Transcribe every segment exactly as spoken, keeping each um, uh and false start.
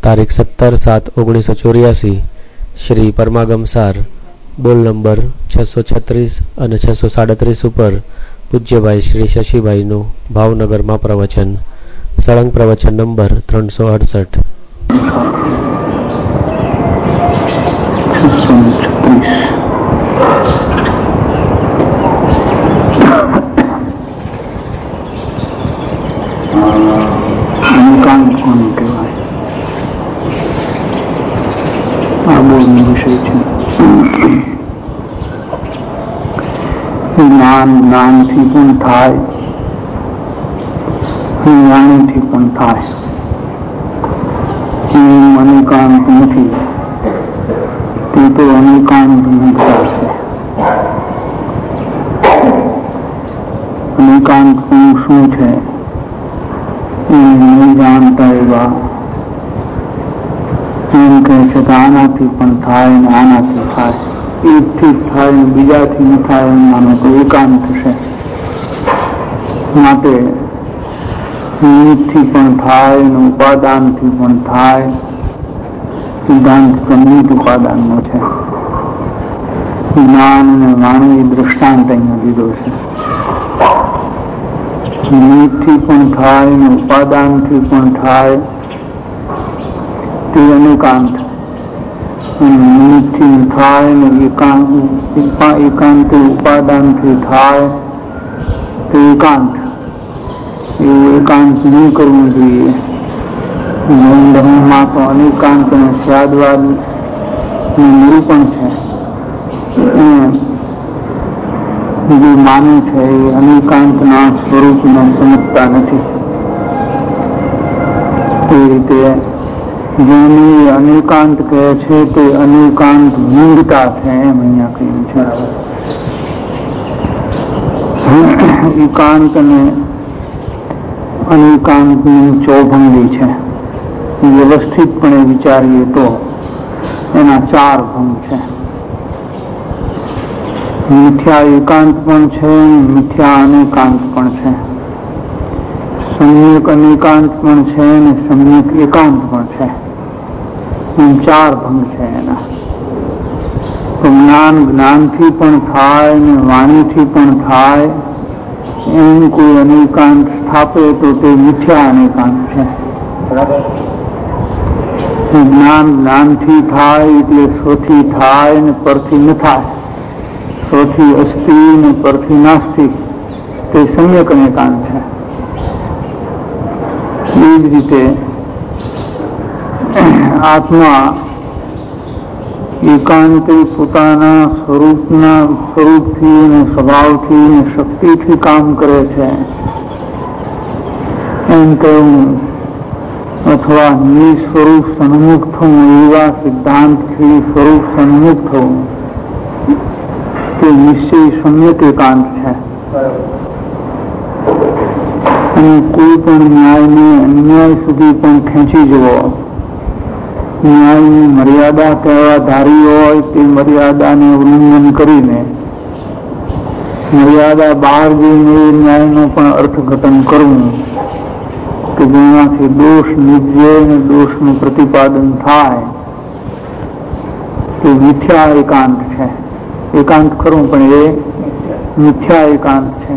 તારીખ સત્તર સાત ઓગણીસો ચોર્યાસી શ્રી પરમાગમ સાર બોલ નંબર છસો છત્રીસ અને છસો સાડત્રીસ ઉપર પૂજ્યભાઈ શ્રી શશીભાઈનું ભાવનગરમાં પ્રવચન. સળંગ પ્રવચન નંબર ત્રણસો અડસઠ. જ્ઞાન જ્ઞાનથી પણ થાય, વાણીથી પણ થાય. એમ અનેકાંત નથી, તે તો અનેકાંત મુક્તા છે. અનેકાંત શું છે એ નહીં જાણતા એવા એમ કહે છે કે આનાથી પણ થાય ને આનાથી થાય, એકથી થાય ને બીજાથી ન થાય એમ માનો તો એકાંત છે. માટે નિમિત્તથી પણ થાય ને ઉપાદાનથી પણ થાય. સિદ્ધાંત સંમિત ઉપાદાનનો છે. જ્ઞાન અને વાણી દ્રષ્ટાંત અહીંયા લીધો છે. નિમિત્તથી પણ થાય ને ઉપાદાનથી પણ થાય તે અનેકાંત. નિમિત્તથી થાય ને એકાંત એકાંત ઉપાદાનથી થાય તે એકાંત. એવું એકાંત નહીં કરવું જોઈએ. ધર્મમાં તો અનેકાંત અને સ્વાદવાદ નિરૂપણ છે. જે માને છે એ અનેકાંતના સ્વરૂપને સમજતા નથી. એ રીતે જેને અનેકાંત કહે છે તે અનેકાંત મૂંગતા છે એમ અહીંયા કહ્યું છે. એકાંત અને અનેકાંતની ચોભંગી છે. વ્યવસ્થિતપણે વિચારીએ તો એના ચાર ભંગ છે. મિથ્યા એકાંત પણ છે, મિથ્યા અનેકાંત પણ છે, સમ્યક અનેકાંત પણ છે ને સમ્યક એકાંત પણ છે. એમ ચાર ભંગ છે એના. તો જ્ઞાન જ્ઞાનથી પણ થાય ને વાણીથી પણ થાય એમ કોઈ અનેકાંત સ્થાપે તો તે મિથ્યા અનેકાંત છે. જ્ઞાન જ્ઞાનથી થાય એટલે સ્વથી થાય ને પરથી ન થાય, સ્વથી અસ્તિ ને પરથી નાસ્તિ, તે સમ્યક અનેકાંત છે. એ જ રીતે આત્મા એકાંતે પોતાના સ્વરૂપના સ્વરૂપથી ને સ્વભાવથી ને શક્તિથી કામ કરે છે એમ કહેવું, અથવા નિસ્વરૂપ સન્મુખ થવું, એવા સિદ્ધાંતથી સ્વરૂપ સન્મુખ થવું તે નિશ્ચય સમ્યક એકાંત છે. અને કોઈ પણ ન્યાયને અન્યાય સુધી પણ ખેંચી જવો, ન્યાયની મર્યાદા કહેવા ધારી હોય તે મર્યાદાને ઉલ્લંઘન કરીને મર્યાદા બહાર જઈને ન્યાયનું પણ અર્થઘટન કરવું કે જેનાથી દોષ નિજે અને દોષનું પ્રતિપાદન થાય તે મિથ્યા એકાંત છે. એકાંત ખરું પણ એ મિથ્યા એકાંત છે.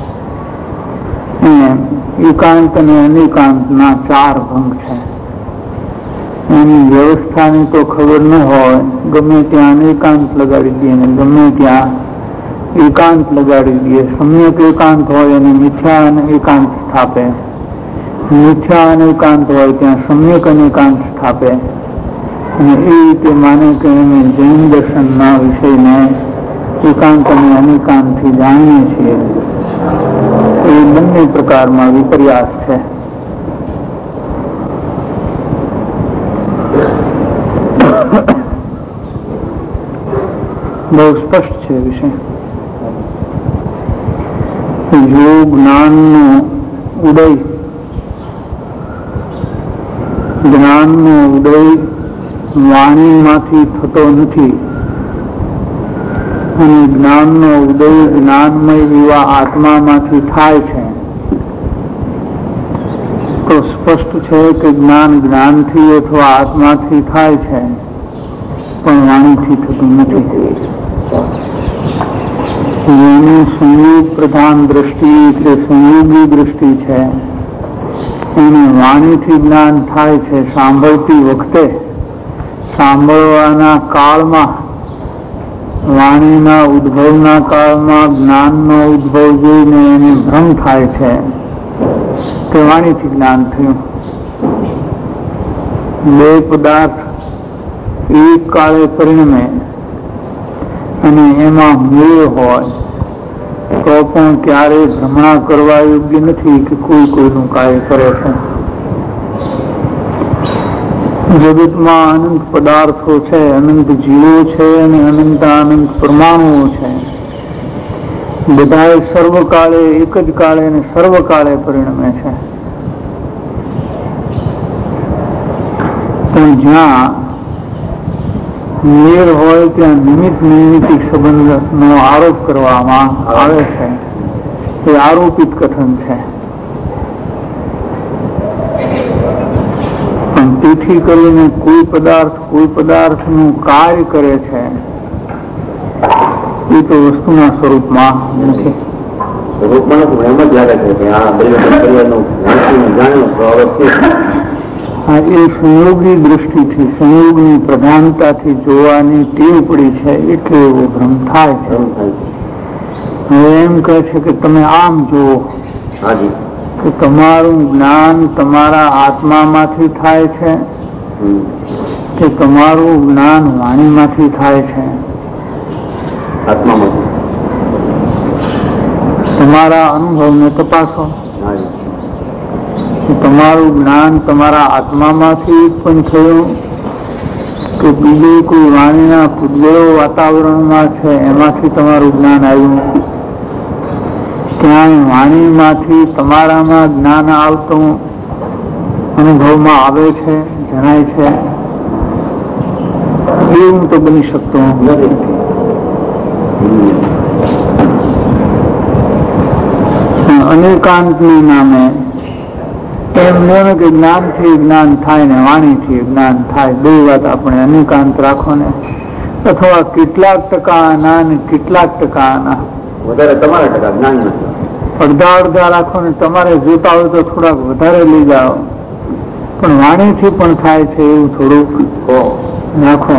એકાંત અને અનેકાંતના ચાર ભંગ છે. એની વ્યવસ્થાની તો ખબર ન હોય, ગમે ત્યાં અનેકાંત લગાડી દઈએ ને ગમે ત્યાં એકાંત લગાડી દઈએ. સમ્યક એકાંત હોય અને મિથ્યા અને એકાંત સ્થાપે, મિથ્યા અને એકાંત હોય ત્યાં સમ્યક અનેકાંત સ્થાપે. અને એ રીતે માને કે એને જૈન દર્શનના વિષયને એકાંત અને અનેકાંતથી જાણીએ છીએ. એ બંને પ્રકારમાં વિપર્યાસ છે. બહુ સ્પષ્ટ છે વિષય. જો જ્ઞાનનો ઉદય જ્ઞાનનો ઉદય વાણીમાંથી થતો નથી અને જ્ઞાનનો ઉદય જ્ઞાનમય એવા આત્મામાંથી થાય છે, તો સ્પષ્ટ છે કે જ્ઞાન જ્ઞાનથી અથવા આત્માથી થાય છે, પણ વાણીથી થતું નથી. એની સંયોગ પ્રધાન દ્રષ્ટિ એટલે સંયોગી દ્રષ્ટિ છે. એને વાણીથી જ્ઞાન થાય છે. સાંભળતી વખતે સાંભળવાના કાળમાં, વાણીના ઉદ્ભવના કાળમાં જ્ઞાનનો ઉદ્ભવ જોઈને એને ભ્રમ થાય છે કે વાણીથી જ્ઞાન થયું. બે પદાર્થ એક કાળે પરિણમે અને એમાં મેળ હોય તો પણ ક્યારેય ભ્રમણા કરવા યોગ્ય નથી કે કોઈ કોઈનું કાર્ય કરે છે. જગતમાં અનંત પદાર્થો છે, અનંત જીવો છે અને અનંત અનંત પરમાણુઓ છે. બધાએ સર્વકાળે એક જ કાળે અને સર્વકાળે પરિણમે છે. પણ જ્યાં મેળ હોય ત્યાં નિમિત્ત નૈમિતિક સંબંધનો આરોપ કરવામાં આવે છે. એ આરોપિત કથન છે. પણ તેથી કરીને કોઈ પદાર્થ કોઈ પદાર્થનું કાર્ય કરે છે એ તો વસ્તુના સ્વરૂપમાં નથી. એ સંયોગની દ્રષ્ટિથી, સંયોગની પ્રધાનતાથી જોવાની ટેવ પડી છે એટલે એવો ભ્રમ થાય છે. હવે એમ કહે છે કે તમે આમ જુઓ કે તમારું જ્ઞાન તમારા આત્મામાંથી થાય છે કે તમારું જ્ઞાન વાણીમાંથી થાય છે? તમારા અનુભવને તપાસો. તમારું જ્ઞાન તમારા આત્મામાંથી ઉત્પન્ન થયું કે બીજી કોઈ વાણીના પૂતગળો વાતાવરણમાં છે એમાંથી તમારું જ્ઞાન આવ્યું? ક્યાંય વાણીમાંથી તમારામાં જ્ઞાન આવતું અનુભવમાં આવે છે, જણાય છે? એવું તો બની શકતું નથી. અનેકાંતની નામે એમ નહીં કે જ્ઞાનથી જ્ઞાન થાય ને વાણીથી જ્ઞાન થાય, બે વાત આપણે અનેકાંત રાખો ને. અથવા કેટલાક ટકા આના ને કેટલાક ટકા આના, વધારે તમારા ટકા જ્ઞાન નથી. અડધા અડધા રાખો ને. તમારે જોતા હોય તો થોડાક વધારે લઈ જાઓ, પણ વાણીથી પણ થાય છે એવું થોડુંક રાખો.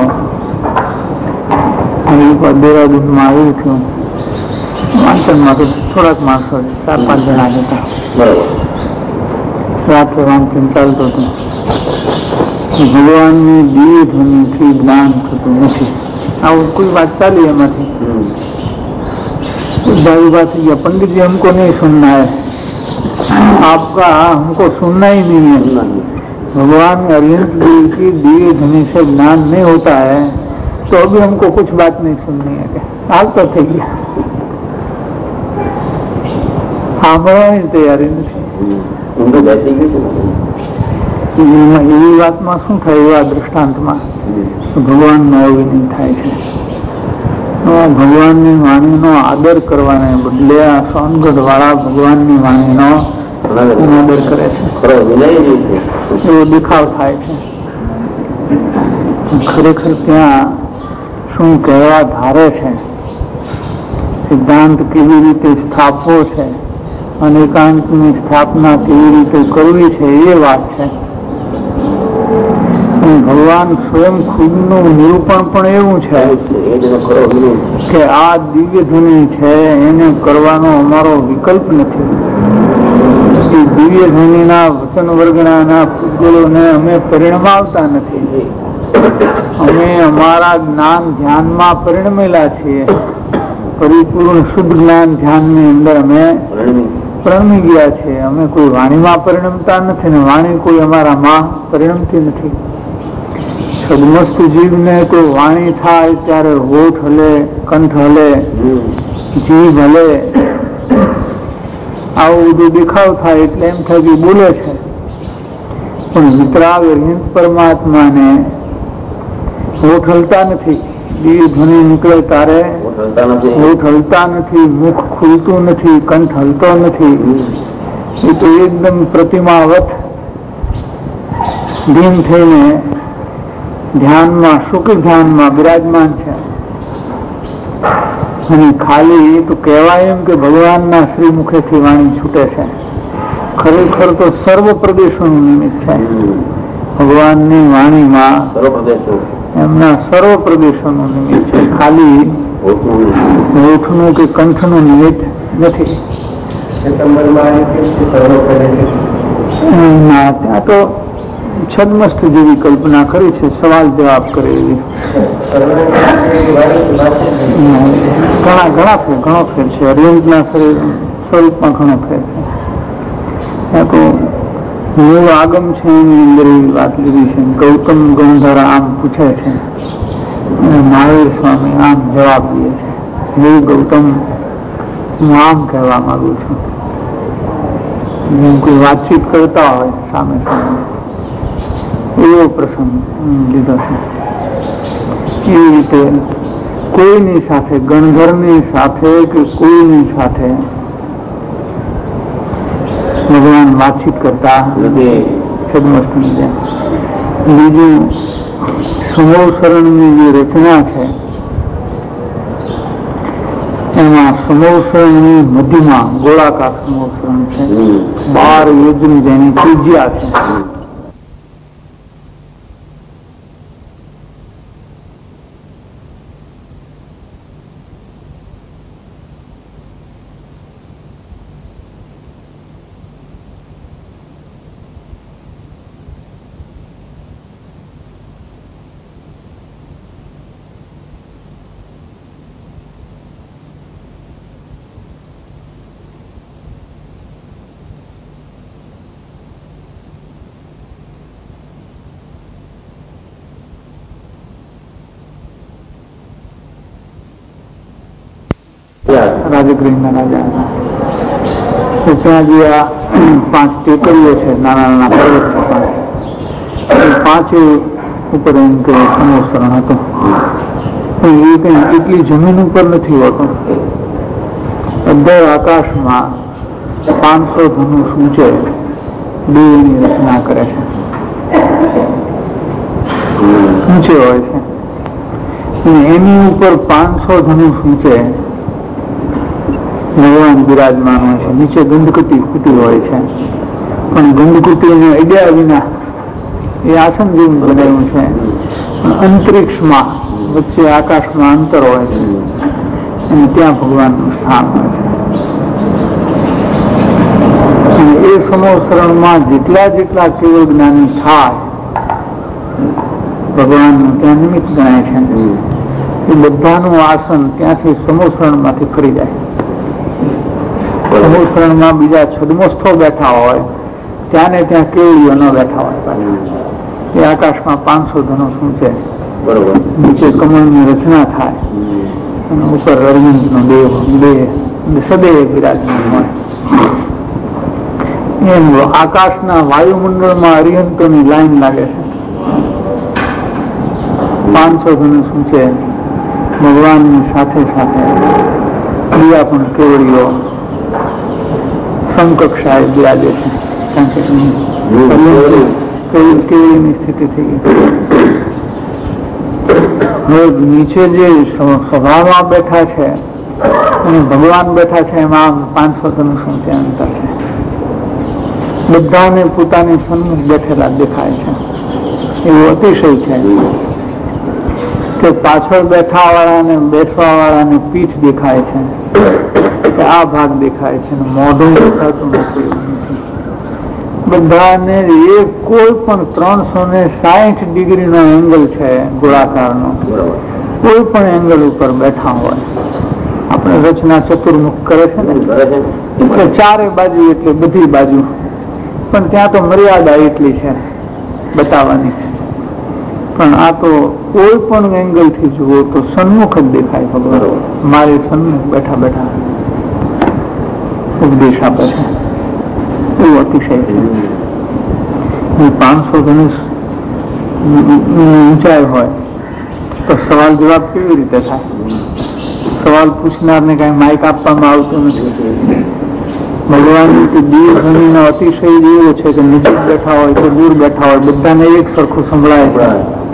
દેહરાદૂનમાં આવ્યું થયું વાંચનમાં તો થોડાક માણસો, ચાર પાંચ જણા હતા. બરોબર. રાત્રે વાંચન ચાલતું હતું. ભગવાનની દિવ્ય ધ્વનિથી જ્ઞાન થતું નથી. આવું કોઈ વાત ચાલી એમાંથી. भाई बात ये पंडित जी हमको नहीं सुनना है, आपका हमको सुनना ही नहीं है. भगवान अरिहंत देव की दिव्य ध्वनि से ज्ञान नहीं होता है तो अभी हमको कुछ बात नहीं सुननी है. हाल तो થઈ ગયા, સાંભળવાની તૈયારી નથી. એવી વાતમાં શું થાય? એવા દ્રષ્ટાંતમાં ભગવાનનો અવિનય થાય છે. ભગવાનની વાણીનો આદર કરવાને બદલે આ સોનગઢ વાળા ભગવાનની વાણીનો અનાદર કરે છે. એવો દેખાવ થાય છે. ખરેખર ત્યાં શું કહેવા ધારે છે, સિદ્ધાંત કેવી રીતે સ્થાપવો છે, અનેકાંતની સ્થાપના કેવી રીતે કરવી છે એ વાત છે. ભગવાન સ્વયં ખુદનું નિરૂપણ પણ એવું છે કે આ દિવ્ય ધ્વનિ છે એને કરવાનો અમારો વિકલ્પ નથી. એ દિવ્ય ધ્વનિના વચન વર્ગણાના પૂતગળોને અમે પરિણમાવતા નથી. અમે અમારા જ્ઞાન ધ્યાનમાં પરિણમેલા છીએ. પરિપૂર્ણ શુદ્ધ જ્ઞાન ધ્યાનની અંદર અમે પરિણમી ગયા છીએ. અમે કોઈ વાણીમાં પરિણમતા નથી ને વાણી કોઈ અમારામાં પરિણમતી નથી. સદમસ્ત જીવને કોઈ વાણી થાય ત્યારે હોઠ હલે, કંઠ હલે, જીભ હલે, આવું બધું દેખાવ થાય એટલે એમ થાય કે બોલે છે. પણ વિતરાગ અરિહંત પરમાત્માને હોઠ હલતા નથી. દિવ્ય ધ્વનિ નીકળે તારે હોઠ હલતા નથી, મુખ ખુલતું નથી, કંઠ હલતો નથી. એ તો એકદમ પ્રતિમાવત ધીમ થઈને ધ્યાનમાં સુખ ધ્યાનમાં બિરાજમાન છે. અને ખાલી તો કહેવાય એમ કે ભગવાનના શ્રી મુખેથી વાણી છૂટે છે. ખરેખર તો સર્વ પ્રદેશોનું નિમિત્ત છે. ભગવાનની વાણીમાં એમના સર્વ પ્રદેશોનું નિમિત્ત છે. ખાલી હોઠનું કે કંઠનું નિમિત્ત નથી. ત્યાં તો છદમસ્ત જેવી કલ્પના કરી છે, સવાલ જવાબ કરે એવી. ઘણા ઘણા ફેર ઘણો ફેર છે. અરવિંદના સ્વરૂપમાં ઘણો ફેર છે. ત્યાં તો મૂળ આગમ છે એની અંદર એવી વાત લીધી છે. ગૌતમ ગંધર આમ પૂછે છે અને મહાવીર સ્વામી આમ જવાબ દે છે. હે ગૌતમ, હું આમ કહેવા માંગુ છું. જેમ કોઈ વાતચીત કરતા હોય સામે સામે એવો પ્રસંગ લીધો છે. એવી રીતે કોઈની સાથે, ગણધરની સાથે કે કોઈની સાથે ભગવાન વાતચીત કરતા છદ્મસ્તની જેમ. બીજું સમોસરણની જે રચના છે એમાં સમોસરણની મધ્યમાં ગોળાકાર સમોસરણ છે. બાર યોજન જેની ત્રિજ્યા છે. રાજગૃહના રાજા ત્યાં જે આ પાંચ ટેકરીઓ છે, નાના નાના પર્વત છે પાંચ, પાંચે ઉપર એમ કે સમોસરણ હતો. પણ એ કઈ એટલી જમીન ઉપર નથી હોતો. અધર આકાશમાં પાંચસો ધનુષ ઊંચે દેવની રચના કરે છે. ઊંચે હોય છે અને એની ઉપર પાંચસો ધનુષ ઊંચે ભગવાન બિરાજમાન હોય છે. નીચે ગંધકુટી કુટી હોય છે, પણ ગંધકુટીને અડ્યા વિના એ આસન જેવું બનાવ્યું છે. પણ અંતરિક્ષમાં વચ્ચે આકાશમાં અંતર હોય છે અને ત્યાં ભગવાનનું સ્થાન હોય છે. અને એ સમોસરણમાં જેટલા જેટલા કેવળ જ્ઞાની થાય ભગવાનનું ત્યાં નિમિત્ત ગણાય છે. એ બધાનું આસન ત્યાંથી સમોસરણમાંથી ફરી જાય. સમોસરણમાં બીજા છદ્મસ્થો બેઠા હોય ત્યાં ને ત્યાં કેવડીઓ ન બેઠા હોય. એ આકાશમાં પાંચસો ધનુષ ઊંચે નીચે કમળની રચના થાય અને ઉપર અરવિંદનો દેવ બે સદૈવ બિરાજમાન હોય. એમ આકાશના વાયુમંડળમાં અરિહંતોની લાઈન લાગે છે. પાંચસો ધનુષ ઊંચે ભગવાનની સાથે સાથે બીજા પણ કેવડીઓ સમકક્ષાએ બિરાજે છે. કેવડીની સ્થિતિ થઈ ગઈ. હવે નીચે જે સભામાં બેઠા છે અને ભગવાન બેઠા છે એમાં પાંચસો ધનુષ ઊંચે અંતર છે. બધાને પોતાની સન્મુખ બેઠેલા દેખાય છે. એવું અતિશય છે કે પાછળ બેઠા વાળાને બેસવા વાળાને પીઠ દેખાય છે, કે આ ભાગ દેખાય છે, મોઢું દેખાતું નથી. બધાને એક કોઈ પણ ત્રણસો ને સાહીઠ ડિગ્રી નો એંગલ છે ગોળાકાર નો. કોઈ પણ એંગલ ઉપર બેઠા હોય. આપણે રચના ચતુર્મુખ કરે છે ને, એટલે ચારે બાજુ એટલે બધી બાજુ, પણ ત્યાં તો મર્યાદા એટલી છે બતાવવાની. પણ આ તો કોઈ પણ એંગલ થી જુઓ તો સન્મુખ જ દેખાય. ખબર મારી સન્મુખ બેઠા બેઠા ઉપદેશ આપે છે. એવું અતિશય છે. પાંચસો ધનુષ ઊંચાઈ હોય તો સવાલ જવાબ કેવી રીતે થાય? સવાલ પૂછનારને કઈ માઇક આપવામાં આવતું નથી. ભગવાન દૂર ધણીનો અતિશય એવો છે કે નજીક બેઠા હોય કે દૂર બેઠા હોય બધાને એક સરખું સંભળાય છે.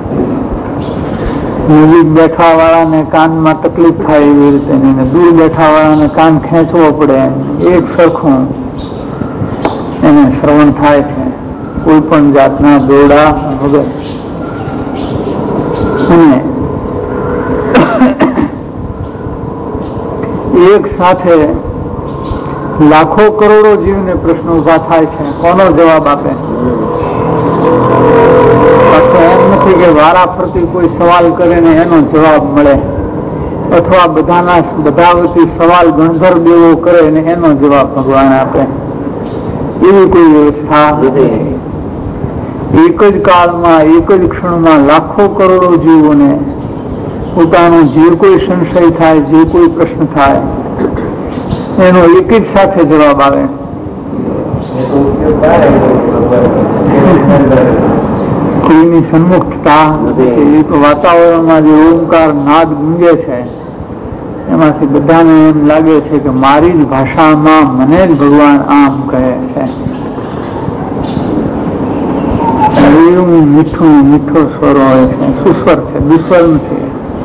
નજીક બેઠા વાળાને કાનમાં તકલીફ થાય એવી રીતે નહીં, દૂર બેઠા વાળાને કાન ખેંચવો પડે એક સરખું એને શ્રવણ થાય છે, કોઈ પણ જાતના દોડા વગર. અને એક સાથે લાખો કરોડો જીવને પ્રશ્ન ઉભા થાય છે, કોનો જવાબ આપે? એમ નથી કે વારા ફરતી કોઈ સવાલ કરે ને એનો જવાબ મળે, અથવા બધાના બધા વતી સવાલ ગણધર દેવો કરે ને એનો જવાબ ભગવાન આપે, એવી કોઈ વ્યવસ્થા નથી. એક જ કાળમાં એક જ ક્ષણમાં લાખો કરોડો જીવોને પોતાનો જે કોઈ સંશય થાય, જે કોઈ પ્રશ્ન થાય એનો એક જ સાથે જવાબ આવે. કોઈની સન્મુખતા એક વાતાવરણમાં જે ઓમકાર નાદ ગુંજે છે એમાંથી બધાને એમ લાગે છે કે મારી જ ભાષામાં મને જ ભગવાન આમ કહે છે. એવું મીઠું મીઠો સ્વર હોય છે, સુસ્વર છે, દુસ્વર નથી.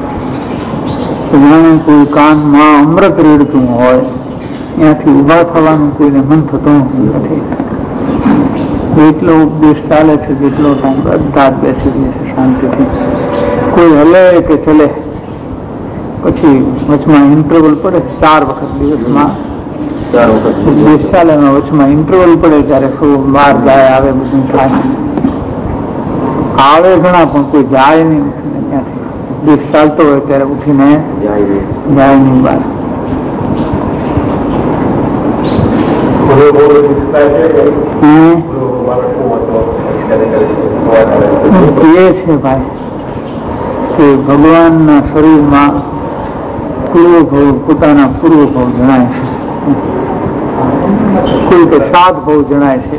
જાણે કોઈ કાનમાં અમૃત રેડતું હોય, ત્યાંથી ઉભા થવાનું કોઈને મન થતું નથી. એટલો ઉપદેશ ચાલે છે જેટલો ટાઈમ બધા જ બેસી રહે છે શાંતિથી, કોઈ હલે કે ચલે. પછી વચમાં ઇન્ટરવલ પડે, ચાર વખત દિવસમાં ઉપદેશ ચાલે, વચમાં ઇન્ટરવલ પડે ત્યારે શું બહાર જાય આવે બધું થાય. આવે ઘણા પણ કોઈ જાય નહીં ત્યાંથી. ઉપદેશ ચાલતો હોય ત્યારે ઉઠીને જાય નહીં બહાર. એ છે ભાઈ કે ભગવાનના શરીરમાં પૂર્વભવ પોતાના પૂર્વભવ જણાય છે, કોઈ તો સાત ભવ જણાય છે.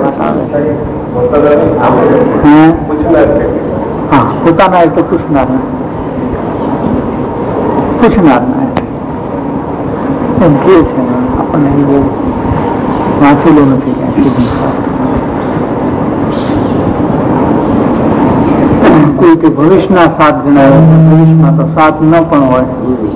હા, પોતાના તો પૂછનાર પૂછનાર એમ કે છે. આપણને એ બહુ વાંચેલું નથી કોઈ કે ભવિષ્યના સાત જણાવે, ભવિષ્યમાં તો સાત ન પણ હોય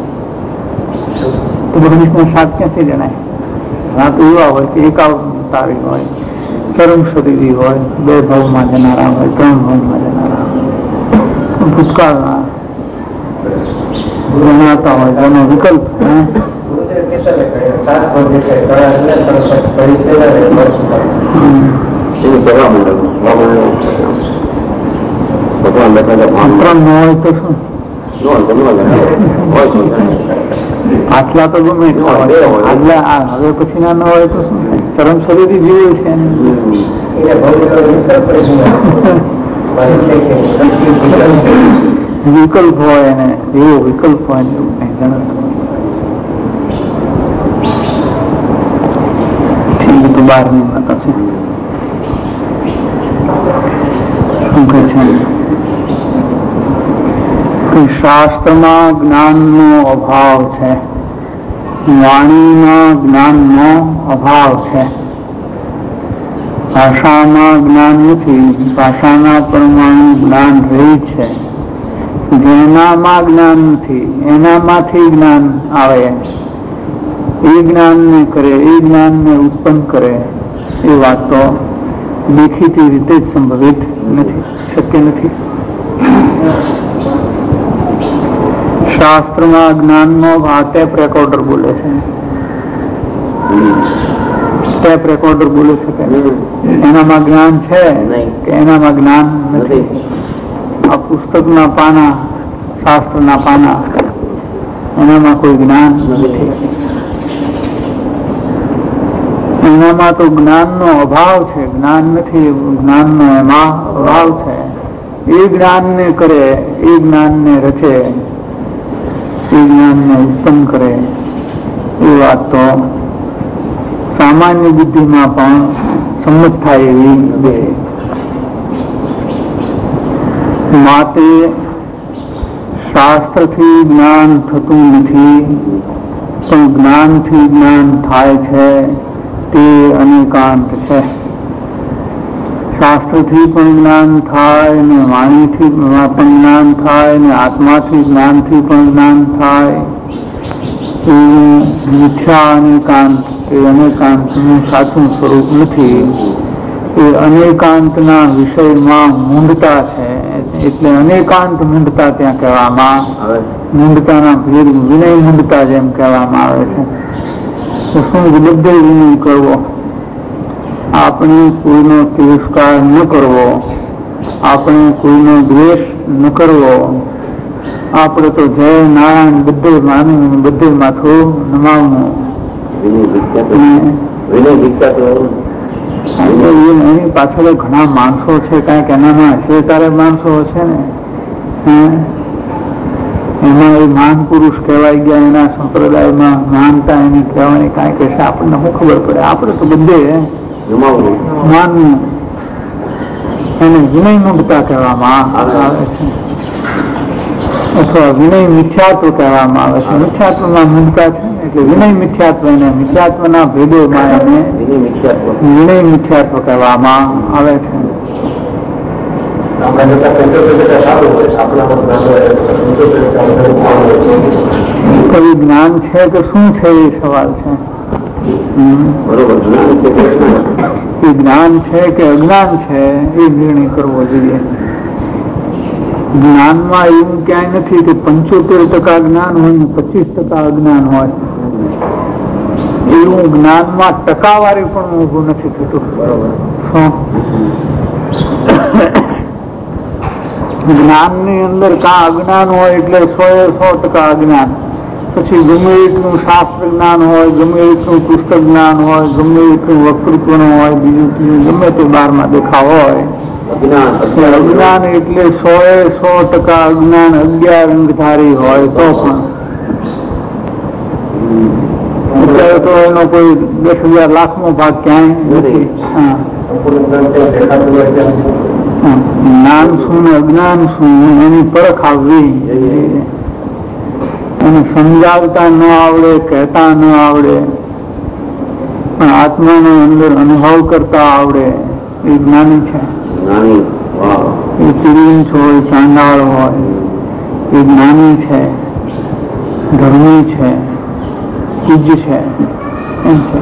તો ભવિષ્યના સાત ક્યાંથી જણાય? રાત એવા હોય કે એકાવતારી હોય, ચરમ શરીરી હોય, બે ભાવમાં જનારા હોય, ત્રણ ભાવમાં જનારા હોય, ભૂતકાળના જણાતા હોય એનો વિકલ્પ. આટલા તો ગમે હવે પછી ના ન હોય તો શું? ચરમ શરીરી જીવો છે વિકલ્પ હોય ને એવો વિકલ્પ હોય ને એવું કઈ ગણત. બાર ની વાત છે. શું કહે છે? શાસ્ત્રમાં જ્ઞાનનો અભાવ છે, વાણીમાં જ્ઞાનનો અભાવ છે, ભાષામાં જ્ઞાન નથી, ભાષાના પરમાણુ જ્ઞાન રહી છે. જેનામાં જ્ઞાન નથી એનામાંથી જ્ઞાન આવે, એ જ્ઞાનને કરે, એ જ્ઞાનને ઉત્પન્ન કરે, એ વાત તો દેખીતી રીતે જ સંભવિત નથી, શક્ય નથી. શાસ્ત્રમાં જ્ઞાનનો આ ટેપ રેકોર્ડર બોલે છે, ટેપ રેકોર્ડર બોલે છે કે એનામાં જ્ઞાન છે કે એનામાં જ્ઞાન નથી? આ પુસ્તકના પાના, શાસ્ત્રના પાના, એનામાં કોઈ જ્ઞાન નથી. એનામાં તો જ્ઞાનનો અભાવ છે, જ્ઞાન નથી, જ્ઞાનનો એમાં અભાવ છે. એ જ્ઞાનને કરે, એ જ્ઞાનને રચે, એ જ્ઞાનને ઉત્પન્ન કરે, એ વાત તો સામાન્ય બુદ્ધિમાં પણ સંમત થાય એવી બે. માટે શાસ્ત્રથી જ્ઞાન થતું નથી, પણ જ્ઞાનથી જ્ઞાન થાય છે. તે અનેકાંત છે. શાસ્ત્રથી પણ જ્ઞાન થાય ને વાણીથી પણ જ્ઞાન થાય ને આત્માથી જ્ઞાનથી પણ જ્ઞાન થાય. એ મિથ્યા અનેકાંત એ અનેકાંતનું સાચું સ્વરૂપ નથી. એ અનેકાંતના વિષયમાં મૂંઢતા છે. એટલે અનેકાંત મૂંઢતા ત્યાં કહેવામાં આવે. મૂંઢતાના ભેદ વિનય મૂંઢતા જેમ કહેવામાં આવે છે. તો શું બધે વિનય કરવો, આપણે કોઈનો તિરસ્કાર ન કરવો, આપણે કોઈનો દ્વેષ ન કરવો, આપણે તો જય નારાયણ બધે માનવું, બધે માથું નમાવવું. એની પાછળ ઘણા માણસો છે, કાંઈક એનામાં હશે તારે માણસો હશે ને, એમાં એ મહાન પુરુષ કહેવાય ગયા, એના સંપ્રદાયમાં મહાનતા એની કહેવાની કાંઈક હશે, આપણને શું ખબર પડે. આપણે તો બધે માનવું એને વિનય મૂંઢતા કહેવામાં આવે છે, અથવા વિનય મિથ્યાત્વ કહેવામાં આવે છે. મિથ્યાત્વમાં મૂંઢતા છે એટલે વિનય મિથ્યાત્વ, એને મિથ્યાત્વના ભેદોમાં એને વિનય મિથ્યાત્વ કહેવામાં આવે છે. કયું જ્ઞાન છે કે શું છે એ સવાલ છે. એ જ્ઞાન છે કે અજ્ઞાન છે એ નિર્ણય કરવો જોઈએ. જ્ઞાનમાં એવું ક્યાંય નથી કે પંચોતેર ટકા જ્ઞાન હોય ને પચીસ ટકા અજ્ઞાન હોય. એવું જ્ઞાનમાં ટકાવારી પણ ઊભું નથી થતું. જ્ઞાનની અંદર કા અજ્ઞાન હોય એટલે સો એ સો ટકા અજ્ઞાન. પછી ગમે એટલું શાસ્ત્ર જ્ઞાન હોય, ગમે એટલું પુસ્તક જ્ઞાન હોય, ગમે એટલું વક્તૃત્વ હોય, બીજું બીજું ગમે તે બહારમાં દેખાવ હોય, અજ્ઞાન એટલે સો એ સો ટકા અજ્ઞાન અગિયાર અંગધારી હોય તો પણ. અત્યારે તો એનો કોઈ દસ હજાર લાખનો ભાગ ક્યાંય નથી. જ્ઞાન શું ને અજ્ઞાન શું એની પરખ આવવી. એને સમજાવતા ન આવડે, કહેતા ન આવડે, પણ આત્માનો અંદર અનુભવ કરતા આવડે એ જ્ઞાની છે. એ તિરંજ હોય, ચાંડાળ હોય, એ જ્ઞાની છે, ધર્મી છે, પૂજ્ય છે, એમ છે.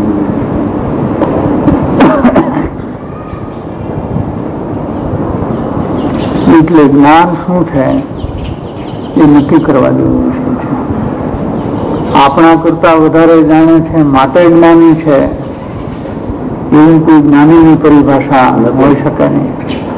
એટલે જ્ઞાન શું છે એ નક્કી કરવા જેવું છે. આપણા કરતા વધારે જાણે છે માટે જ્ઞાની છે એવું કોઈ જ્ઞાનીની પરિભાષા હોઈ શકે નહીં.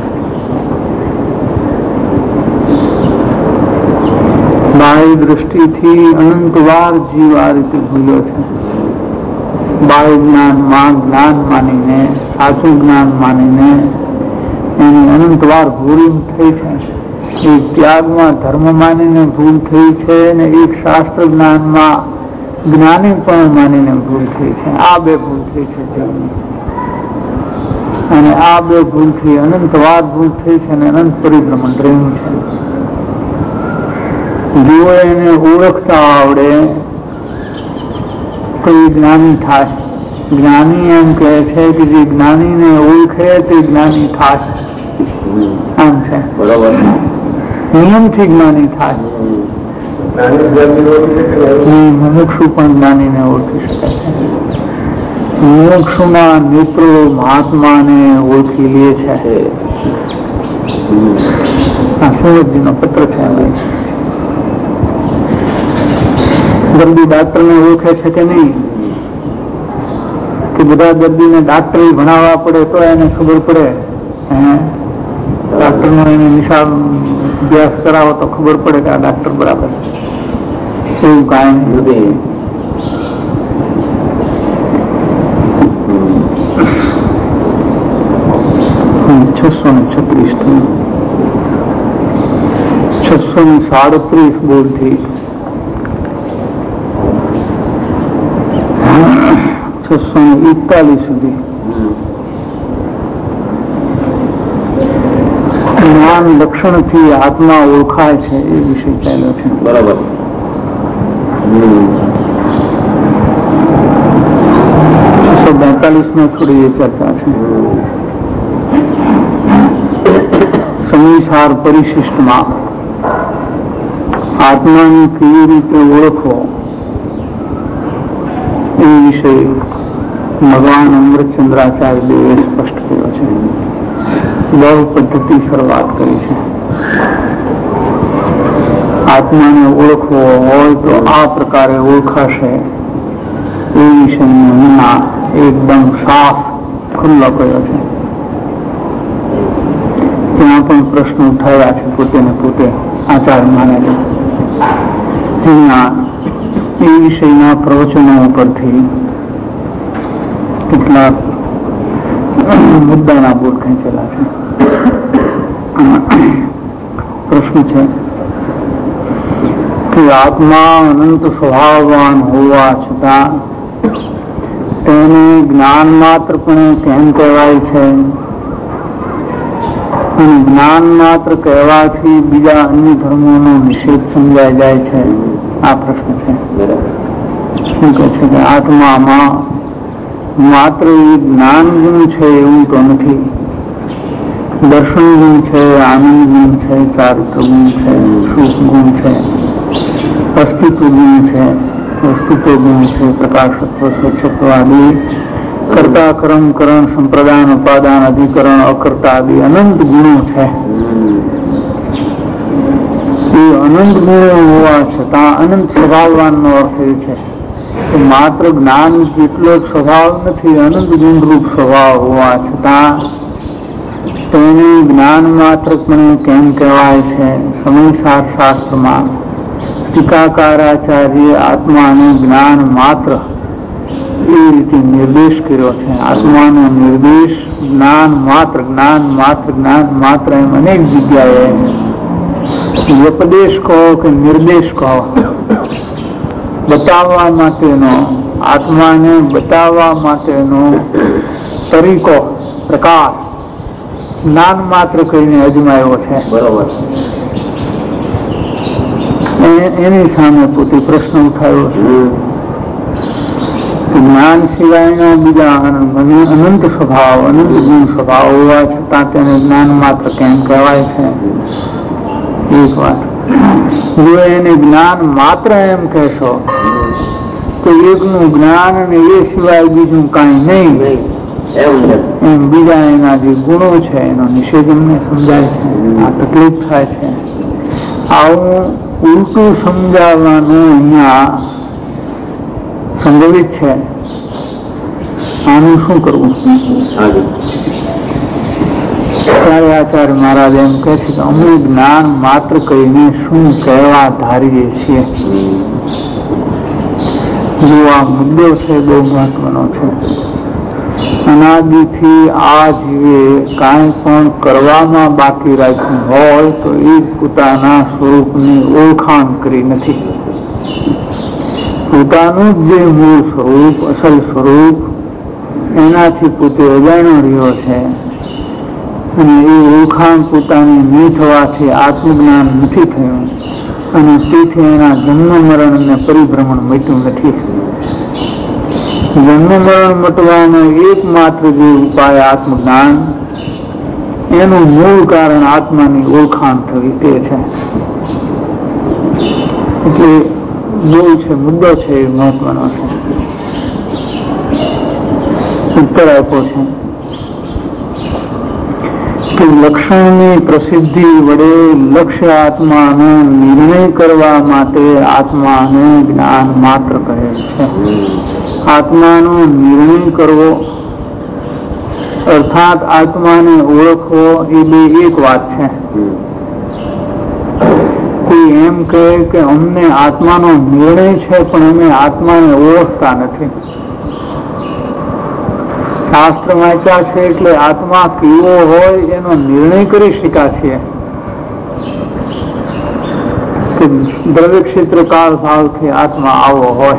બાહ્ય દ્રષ્ટિથી અનંતવાર જીવ આ રીતે ભૂલ્યો છે. બાહ્ય જ્ઞાનમાં જ્ઞાન માનીને, સાચું જ્ઞાન માનીને એની અનંતવાર ભૂલ થઈ છે. એક ત્યાગમાં ધર્મ માનીને ભૂલ થઈ છે અને એક શાસ્ત્ર જ્ઞાનમાં જ્ઞાની પણ માનીને ભૂલ થઈ છે. આ બે ભૂલ થઈ છે જીવની, અને આ બે ભૂલથી અનંતવાર ભૂલ થઈ છે અને અનંત પરિભ્રમણ રહ્યું છે. જો એને ઓળખતા આવડે તો એ જ્ઞાની થાય. જ્ઞાની એમ કહે છે કે જે જ્ઞાનીને ઓળખે તે જ્ઞાની થાય. આમ છે બરોબર. નિયમથી જ્ઞાની થાય. મુમુક્ષુ પણ જ્ઞાનીને ઓળખી શકે છે. મુમુક્ષુના નેત્રો મહાત્માને ઓળખી લે છે. આ સુરતજીનો પત્ર છે. દર્દી ડાક્ટરને ઓળખે છે કે નહીં, કે બધા દર્દીને ડાક્ટરી ભણાવવા પડે તો એને ખબર પડે. ડાક્ટરનો એને નિશાળ અભ્યાસ કરાવો તો ખબર પડે કે આ ડાક્ટર બરાબર. એવું કાંઈ નથી. છસો ને છત્રીસ છસો ને સાડત્રીસ બોલથી છસો ને એકતાલીસ સુધી જ્ઞાન લક્ષણ થી આત્મા ઓળખાય છે એ વિષય ચાલ્યો છે. બરાબર. છસો અડતાલીસ માં થોડી એ ચર્ચા છે. સમયસાર પરિશિષ્ટમાં આત્માને કેવી રીતે ઓળખવો એ વિશે ભગવાન અમૃતચંદ્રાચાર્ય દેવે સ્પષ્ટ કર્યો છે. બહુ પદ્ધતિસર વાત કરી છે. આત્માને ઓળખવો હોય તો આ પ્રકારે ઓળખાશે એ વિશેની હમણાં એકદમ સાફ ખુલ્લો કર્યો છે. ત્યાં પણ પ્રશ્ન ઉઠાવ્યા છે પોતે ને પોતે આચાર્ય માને છે. અહીંયા એ વિષયના પ્રવચનો ઉપરથી કેટલાક મુદ્દાના બોધ ખેંચેલા છે. પ્રશ્ન છે કે આત્મા અનંત સ્વભાવવાન હોવા છતાં તેને જ્ઞાન માત્ર પણ કેમ કહેવાય છે? અને જ્ઞાન માત્ર કહેવાથી બીજા અન્ય ધર્મોનો નિષેધ સમજાઈ જાય છે. આ પ્રશ્ન છે. શું કહે છે કે આત્મામાં માત્ર એ જ્ઞાન ગુણ છે એવું તો નથી. દર્શન ગુણ છે, આનંદ ગુણ છે, ચારિત્ર ગુણ છે, સુખ ગુણ છે, અસ્તિત્વ ગુણ છે, વસ્તુત્વ ગુણ છે, પ્રકાશત્વ, સ્વચ્છત્વ આદિ, કર્તા કર્મ કરણ સંપ્રદાન ઉપાદાન અધિકરણ અકર્તા આદિ અનંત ગુણો છે. એ અનંત ગુણો હોવા છતાં અનંત સ્વભાવવાન નો અર્થ એ છે કે માત્ર જ્ઞાન જેટલો જ સ્વભાવ નથી, અનંત ગુણરૂપ સ્વભાવ હોવા છતાં તેને જ્ઞાન માત્ર પણ કેમ કહેવાય છે? સમયસાર શાસ્ત્રમાં ટીકાકારાચાર્ય આત્માનું જ્ઞાન માત્ર એ રીતે નિર્દેશ કર્યો છે. આત્માનો નિર્દેશ જ્ઞાન માત્ર, જ્ઞાન માત્ર, જ્ઞાન માત્ર એમ અનેક જગ્યાએ ઉપદેશ કહો કે નિર્દેશ કહો, બતાવવા માટેનો, આત્માને બતાવવા માટેનો તરીકો, પ્રકાર જ્ઞાન માત્ર કહીને અજમાયો છે. બરોબર. એની સામે પોતે પ્રશ્ન ઉઠાવ્યો છે. જ્ઞાન સિવાયના બીજા અનંત સ્વભાવ, અનંત ગુણ સ્વભાવ હોવા છતાં તેને જ્ઞાન માત્ર કેમ કહેવાય છે? એક વાત. જો એને જ્ઞાન માત્ર એમ કહેશો તો એકનું જ્ઞાન અને એ સિવાય બીજું કાંઈ નહીં, એમ બીજા એના જે ગુણો છે એનો નિષેધ અમને સમજાય છે. આ તકલીફ થાય છે. આવું ઉલટું સમજાવવાનું અહીંયા સંભવિત છે. આનું શું કરવું? ત્યારે આચાર્ય મહારાજ એમ કહે છે કે અમે જ્ઞાન માત્ર કહીને શું કહેવા ધારીએ છીએ? જો આ મુદ્દો છે બહુ મહત્વનો છે. અનાદિથી આ જીવે કાંઈ પણ કરવામાં બાકી રાખ્યું હોય તો એ પોતાના સ્વરૂપની ઓળખાણ કરી નથી. પોતાનું જે મૂળ સ્વરૂપ, અસલ સ્વરૂપ, એનાથી પોતે અજાણ્યો રહ્યો છે અને એ ઓળખાણ પોતાની નહીં થવાથી આત્મજ્ઞાન નથી થયું અને તેથી એના જન્મ મરણ અને પરિભ્રમણ મટ્યું નથી. જન્મ મરણ મટવાનો એકમાત્ર જે ઉપાય આત્મજ્ઞાન, એનું મૂળ કારણ આત્માની ઓળખાણ થવી તે છે. એટલે મૂળ છે, મુદ્દો છે, એ મહત્વનો છે. ઉત્તર આપ્યો છે કે લક્ષણની પ્રસિદ્ધિ વડે લક્ષ્ય આત્માનો નિર્ણય કરવા માટે આત્માને જ્ઞાન માત્ર કહે છે. આત્માનો નિર્ણય કરવો અર્થાત આત્માને ઓળખવો એ બે એક વાત છે. કોઈ એમ કહે કે અમને આત્માનો નિર્ણય છે પણ અમે આત્માને ઓળખતા નથી. શાસ્ત્ર વાંચ્યા છે એટલે આત્મા કેવો હોય એનો નિર્ણય કરી શક્યા છીએ. દ્રવ્ય ક્ષેત્ર કાળ ભાવથી આત્મા આવો હોય,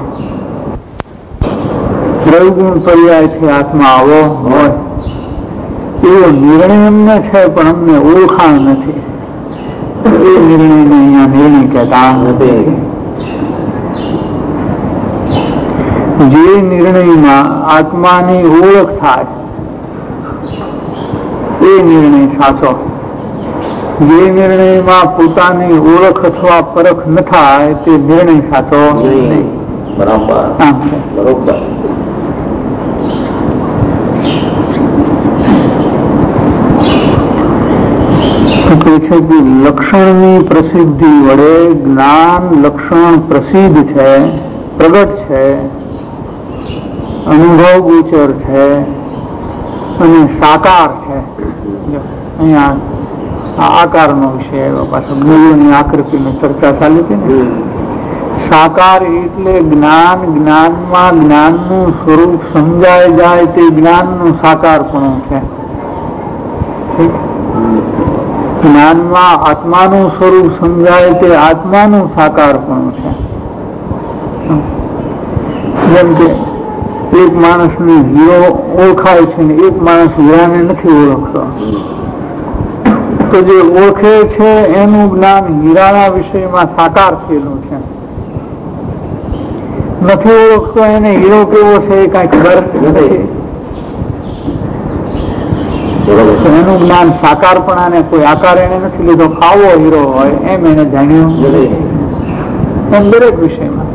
દ્રવગુણ પર્યાયથી આત્મા આવો હોય, એવો નિર્ણય અમને છે પણ અમને ઓળખાણ નથી. એ નિર્ણયને અહીંયા નિર્ણય કહેતા નથી. જે નિર્ણયમાં આત્માની ઓળખ થાય એ નિર્ણય સાચો. જે નિર્ણયમાં પોતાની ઓળખ અથવા પરખ ન થાય તે નિર્ણય સાચો નહીં. બરાબર બરોબર. કહે છે કે લક્ષણની પ્રસિદ્ધિ વડે જ્ઞાન લક્ષણ પ્રસિદ્ધ છે, પ્રગટ છે, અનુભવ ગોચર છે અને સાકાર છે. અહીંયા આ આકારનો વિષય આવ્યો પાછો. જ્ઞાનની આકૃતિની ચર્ચા ચાલી હતી ને. સાકાર એટલે જ્ઞાન, જ્ઞાનમાં જ્ઞાનનું સ્વરૂપ સમજાય જાય તે જ્ઞાનનું સાકારપણું છે. જ્ઞાનમાં આત્માનું સ્વરૂપ સમજાય તે આત્માનું સાકારપણું છે. જેમ કે એક માણસને હીરો ઓળખાય છે ને એક માણસ હીરાને નથી ઓળખતો, તો જે ઓળખે છે એનું જ્ઞાન હીરાના વિષયમાં સાકાર થયેલું છે. નથી ઓળખતો એને હીરો કેવો છે એ કઈ ખબર નથી. એનું જ્ઞાન સાકારપણાને કોઈ આકાર એને નથી લીધો. આવો હીરો હોય એમ એને જાણ્યું એમ દરેક વિષયમાં.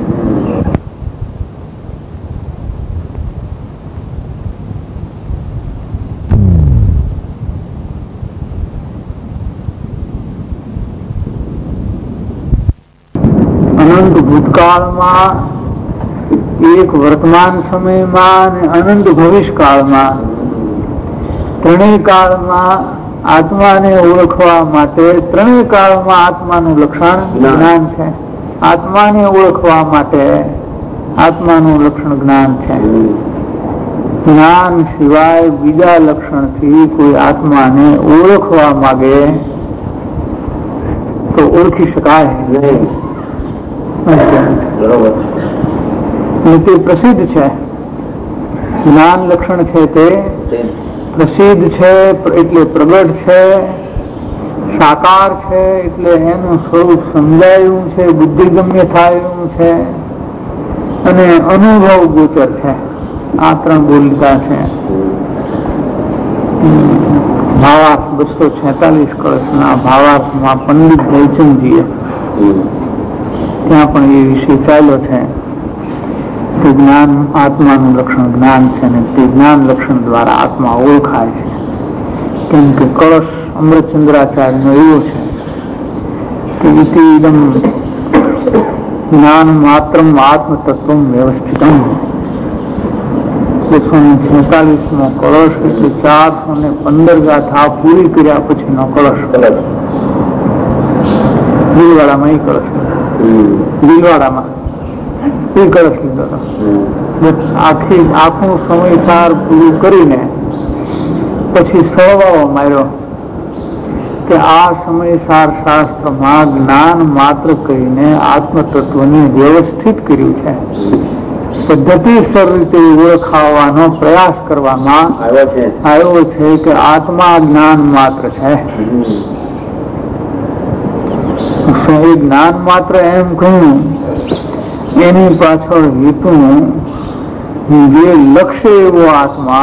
અનંત ભૂતકાળમાં, એક વર્તમાન સમયમાં અને અનંત ભવિષ્યકાળમાં, ત્રણેય કાળમાં આત્માને ઓળખવા માટે ત્રણેય કાળમાં આત્માનું લક્ષણ જ્ઞાન છે. આત્માને ઓળખવા માટે આત્માનું લક્ષણ જ્ઞાન છે. જ્ઞાન સિવાય બીજા લક્ષણથી કોઈ આત્માને ઓળખવા માંગે તો ઓળખી શકાય નહીં. તે પ્રસિદ્ધ છે. જ્ઞાન લક્ષણ છે તે પ્રસિદ્ધ છે એટલે પ્રગટ છે, સાકાર છે એટલે એનું સ્વરૂપ સમજાયું છે, બુદ્ધિગમ્ય થાયું છે અને અનુભવ ગોચર છે. આ ત્રણ બોલતા છે. ભાવાર્થ બસો છેતાલીસ કળશના ભાવાર્થમાં પંડિત જયચંદજીએ ત્યાં પણ એ વિષય ચાલ્યો છે કે જ્ઞાન આત્માનું લક્ષણ જ્ઞાન છે ને તે જ્ઞાન લક્ષણ દ્વારા આત્મા ઓળખાય છે. કેમ કે કળશ અમૃતચંદ્રાચાર્યનો એવો છે કે ઇતિદમ જ્ઞાન માત્રમ આત્મતત્વમ વ્યવસ્થિતમ. બસો ને છેતાલીસમો કળશ એટલે ચારસો ને પંદર ગાથા પૂરી કર્યા પછીનો કળશ. દિલવાડામાં એ કળશ દિલવાડામાં એ કળશ લીધો હતો. આખી આખું સમયસાર પૂરું કરીને પછી સળવાળો માર્યો કે આ સમયસાર શાસ્ત્રમાં જ્ઞાન માત્ર કહીને આત્મતત્વને વ્યવસ્થિત કર્યું છે. પદ્ધતિસર રીતે ઓળખાવાનો પ્રયાસ કરવામાં આવ્યો છે કે આત્મા જ્ઞાન માત્ર છે. એ જ્ઞાન માત્ર એમ કહ્યું એની પાછળ હેતુ જે લક્ષ્ય એવો આત્મા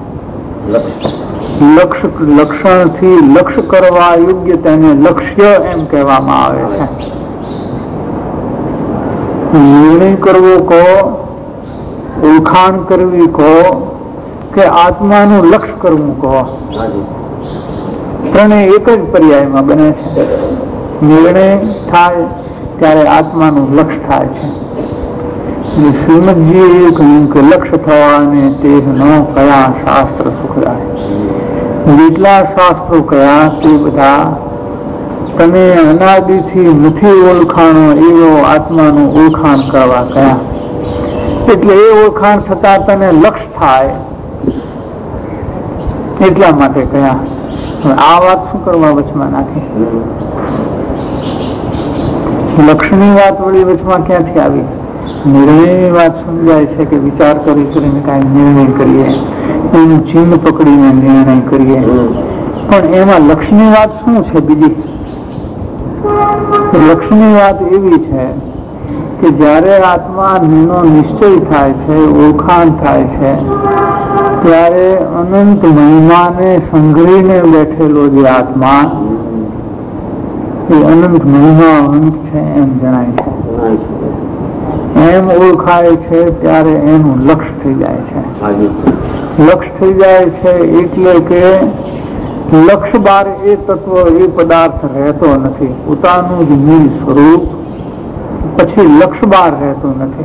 લક્ષ્ય લક્ષણથી લક્ષ્ય કરવા યોગ્ય તેને લક્ષ્ય એમ કહેવામાં આવે છે. નિર્ણય કરવો કહો, ઓળખાણ કરવી કહો કે આત્માનું લક્ષ્ય કરવું કહો, ત્રણેય એક જ પર્યાયમાં બને છે. નિર્ણય થાય ત્યારે આત્માનું લક્ષ્ય થાય છે. શ્રીમદજીએ કહ્યું કે લક્ષ્ય થવા અને તે નો કયા શાસ્ત્ર સુખદાય. જેટલા શાસ્ત્રો કયા તે બધા તમે અનાદિથી નથી ઓળખાણો એવો આત્માનું ઓળખાણ કરવા કયા. એટલે એ ઓળખાણ થતા તને લક્ષ્ય થાય એટલા માટે કયા. આ વાત શું કરવા વચમાં નાખી? લક્ષ્યની વાત વળી વચમાં ક્યાંથી આવી? નિર્ણયની વાત સમજાય છે કે વિચાર કરી કરીને કાંઈ નિર્ણય કરીએ, એનું ચિહ્ન પકડીને નિર્ણય કરીએ. પણ એમાં લક્ષ્યની વાત શું છે? બીજી લક્ષ્યની વાત એવી છે કે જ્યારે આત્માનો નિશ્ચય થાય છે, ઓળખાણ થાય છે, ત્યારે અનંત મહિમાને સંઘરીને બેઠેલો જે આત્મા એ અનંત મહિમા અનંત છે એમ જણાય છે. એમ ઓળખાય છે ત્યારે એનું લક્ષ્ય થઈ જાય છે. લક્ષ્ય થઈ જાય છે એટલે કે લક્ષ્ય બાર એ તત્વ એ પદાર્થ રહેતો નથી. પોતાનું જ મૂળ સ્વરૂપ પછી લક્ષ્ય બાર રહેતો નથી.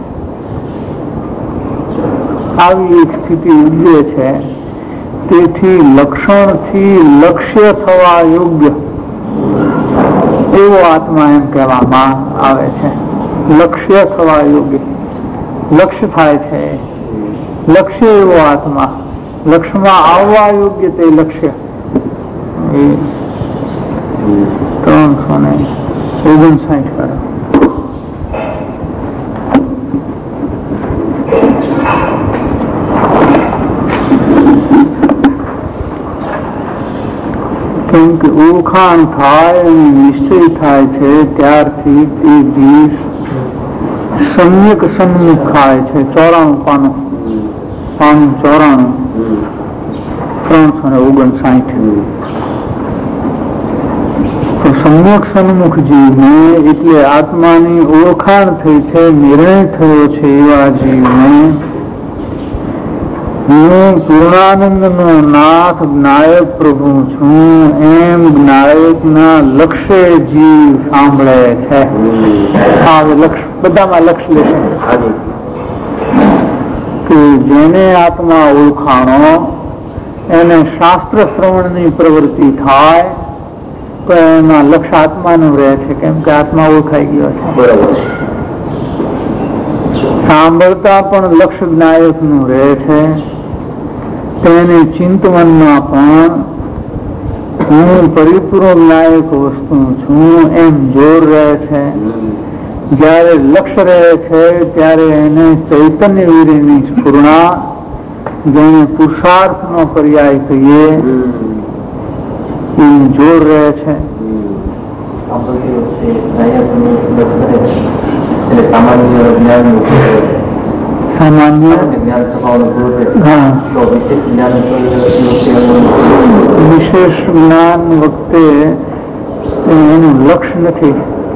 આવી એક સ્થિતિ ઉજવે છે. તેથી લક્ષણથી લક્ષ્ય થવા યોગ્ય એવો આત્મા એમ કહેવામાં આવે છે. લક્ષ્ય થવા યોગ્ય, લક્ષ્ય થાય છે, લક્ષ્ય એવો આત્મા, લક્ષ્યમાં આવવા યોગ્ય તે લક્ષ્ય. એ ત્રણસો ને ઓગણસાઠ કરો. કેમ કે ઓળખાણ થાય અને નિશ્ચય થાય છે ત્યારથી તે દિવસ સમ્યક સન્મુખ થાય છે. ચોરાણું પાનું પાનું ચોરાણું ત્રણસો ને ઓગણસાઠ. તો સમ્યક સન્મુખ જીવને એટલે આત્માની ઓળખાણ થઈ છે, નિર્ણય થયો છે એવા જીવને હું પૂર્ણાનંદ નો નાથ જ્ઞાયક પ્રભુ છું એમ જ્ઞાયક ના લક્ષ્ય જીવ સાંભળે છે. બધામાં લક્ષ્ય લે છે કે જેને આત્મા ઓળખાણો એને શાસ્ત્ર શ્રવણની પ્રવૃત્તિ થાય તો એમાં લક્ષ્ય આત્માનું રહે છે. કેમ કે આત્મા ઓળખાઈ ગયો છે. બરાબર. સાંભળતા પણ લક્ષ્ય જ્ઞાયક નું રહે છે. તેને ચિંતવનમાં પણ હું પરિપૂર્ણ જ્ઞાયક વસ્તુ છું એમ જોર રહે છે. જયારે લક્ષ્ય રહે છે ત્યારે એને ચૈતન્ય વીરની સ્ફુરણા, જેને પુરુષાર્થ નો પર્યાય કહીએ, એવું જોર રહે છે. સામાન્ય વિશેષ જ્ઞાન વખતે એનું લક્ષ્ય નથી.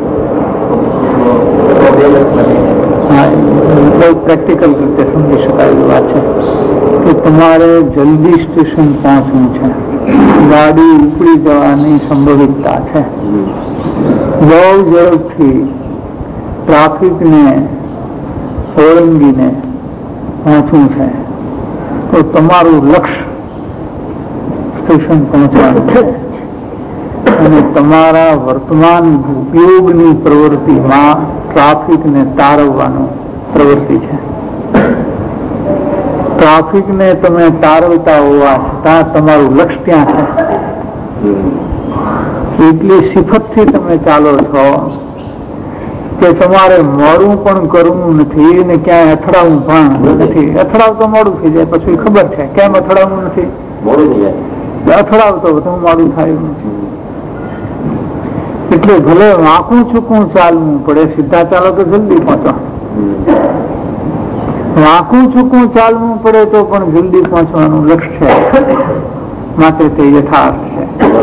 પ્રેક્ટિકલ રીતે સમજી શકાય એવી વાત છે કે તમારે જલ્દી સ્ટેશન પહોંચવું છે, ગાડી ઉપડી જવાની સંભવિતતા છે, બહુ ઝડપથી ટ્રાફિકને ઓળંગીને પહોંચવું છે, તો તમારું લક્ષ્ય સ્ટેશન પહોંચવાનું છે અને તમારા વર્તમાન ઉપયોગની પ્રવૃત્તિમાં ટ્રાફિકને તારવવાનું પ્રવૃત્તિ છે. ટ્રાફિકને તમે તારવતા હોવા છતાં તમારું લક્ષ્ય ત્યાં છે. એટલી સિફતથી તમે ચાલો છો કે તમારે મોડું પણ કરવું નથી ને ક્યાંય અથડાવું પણ નથી. અથડાવતો મોડું થઈ જાય પછી ખબર છે કેમ અથડાવવું નથી. અથડાવતો બધું મોડું થાય નથી. એટલે ભલે વાંકું ચૂકું ચાલવું પડે, સીધા ચાલો તો જલ્દી પહોંચો. વાંકું ચૂકું ચાલવું પડે તો પણ જલ્દી પહોંચવાનું લક્ષ્ય છે, માટે તે યથાર્થ છે.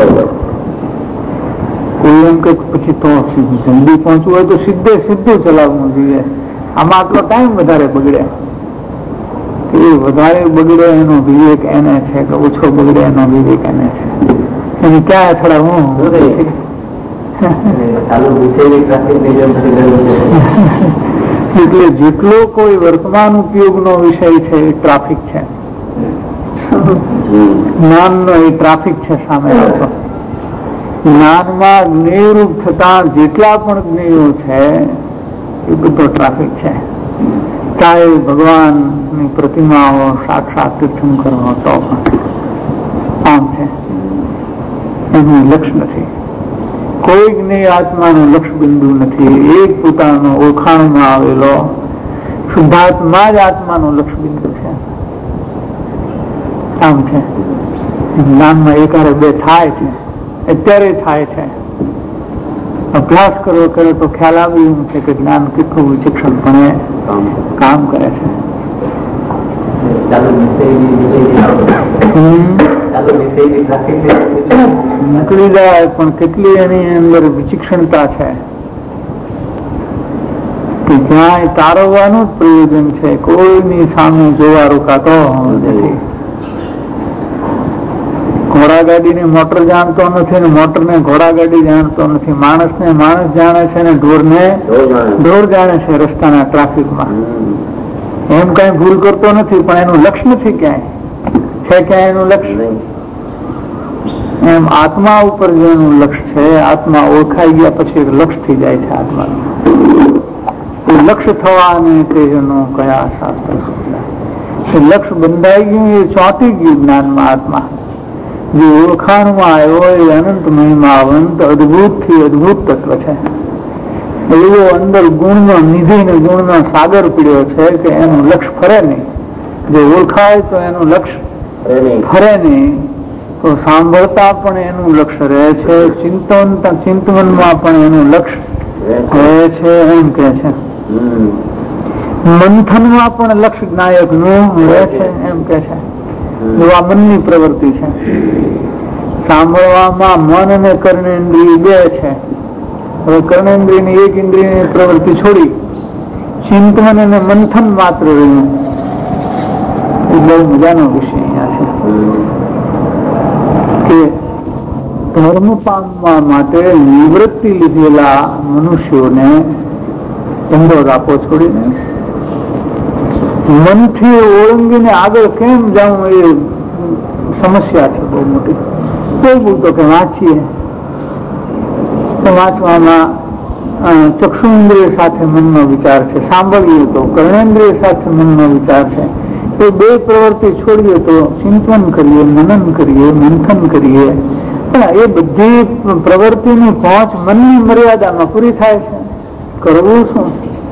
કોઈ એમ કે પછી તો જલ્દી પહોંચવું હોય તો સીધે સીધું ચલાવવું જોઈએ. આમાં આટલો ટાઈમ વધારે બગડે. એ વધારે બગડે એનો વિવેક એને છે કે ઓછો બગડે એનો વિવેક એને છે. એને ક્યાં અથડાવું? એટલે જેટલો કોઈ વર્તમાન ઉપયોગનો વિષય છે એ ટ્રાફિક છે, જ્ઞાનનો એ ટ્રાફિક છે સામે આવતો. જ્ઞાનમાં જ્ઞેયરૂપ થતા જેટલા પણ જ્ઞેયો છે એ બધો ટ્રાફિક છે. ચાહે ભગવાનની પ્રતિમાઓ સાક્ષાત તીર્થંકરો તો પણ આમ છે, એનું લક્ષ્ય નથી. કોઈ જ્ઞેય આત્માનું લક્ષ્ય બિંદુ નથી. એક પોતાનો ઓળખાણમાં આવેલો શુદ્ધાત્મા જ આત્માનું લક્ષ્ય બિંદુ છે. આમ છે. જ્ઞાનમાં એકારે બે થાય છે, અત્યારે થાય છે. અભ્યાસ કરવો કરે તો ખ્યાલ આવ્યું છે કે જ્ઞાન કેટલું વિચક્ષણપણે કામ કરે છે. નીકળી જાય પણ કેટલી એની અંદર વિચક્ષણતા છે કે જ્યાં તારવવાનું જ પ્રયોજન છે, કોઈની સામે જોવા રોકાતો નથી. ઘોડાગાડી ને મોટર જાણતો નથી ને મોટર ને ઘોડાગાડી જાણતો નથી. માણસ ને માણસ જાણે છે ને ઢોર ને ઢોર જાણે છે રસ્તાના ટ્રાફિકમાં. એમ કઈ ભૂલ કરતો નથી પણ એનું લક્ષ્ય નથી ક્યાંય છે, ક્યાંય એનું લક્ષ્ય. એમ આત્મા ઉપર જેનું લક્ષ્ય છે, આત્મા ઓળખાઈ ગયા પછી એક લક્ષ્ય થઈ જાય છે આત્માનું. એ લક્ષ્ય થવાને તેનું કયા શાસ્ત્ર એ લક્ષ્ય બંધાઈ ગયું, એ ચોંટી ગયું જ્ઞાનમાં. આત્મા જે ઓળખાણમાં આવ્યો એ અનંત મહિમાવંત અદભુત થી અદભુત તત્વ છે. એવો અંદર ગુણનો નિધિ ને ગુણનો સાગર પીડ્યો છે કે એનું લક્ષ્ય ફરે નહીં. જે ઓળખાય તો એનું લક્ષ્ય ફરે નહીં, તો સાંભળતા પણ એનું લક્ષ્ય રહે છે, ચિંતન ચિંતવનમાં પણ એનું લક્ષ્ય રહે છે. એમ કે છે મંથનમાં પણ લક્ષ્ય નાયક નું રહે છે. એમ કે છે આ મનની પ્રવૃત્તિ છે. સાંભળવામાં મન અને કર્ણેન્દ્રિય બે છે. હવે કર્ણેન્દ્રિય ની એક ઇન્દ્રિયની પ્રવૃત્તિ છોડી ચિંતન અને મંથન માત્ર રહ્યું. એ બહુ મજાનો વિષય અહીંયા છે કે ધર્મ પામવા માટે નિવૃત્તિ લીધેલા મનુષ્યોને ધંધો રાખો છોડીને મનથી ઓળંગીને આગળ કેમ જાઉં એ સમસ્યા છે બહુ મોટી. કોઈ બોલતો કે વાંચીએ તો વાંચવામાં ચક્ષુન્દ્રિય સાથે મનનો વિચાર છે, સાંભળીએ તો કર્ણેન્દ્રિય સાથે મનનો વિચાર છે. એ બે પ્રવૃત્તિ છોડીએ તો ચિંતન કરીએ, મનન કરીએ, મંથન કરીએ, પણ એ બધી પ્રવૃત્તિની પહોંચ મનની મર્યાદામાં પૂરી થાય છે. કરવું શું?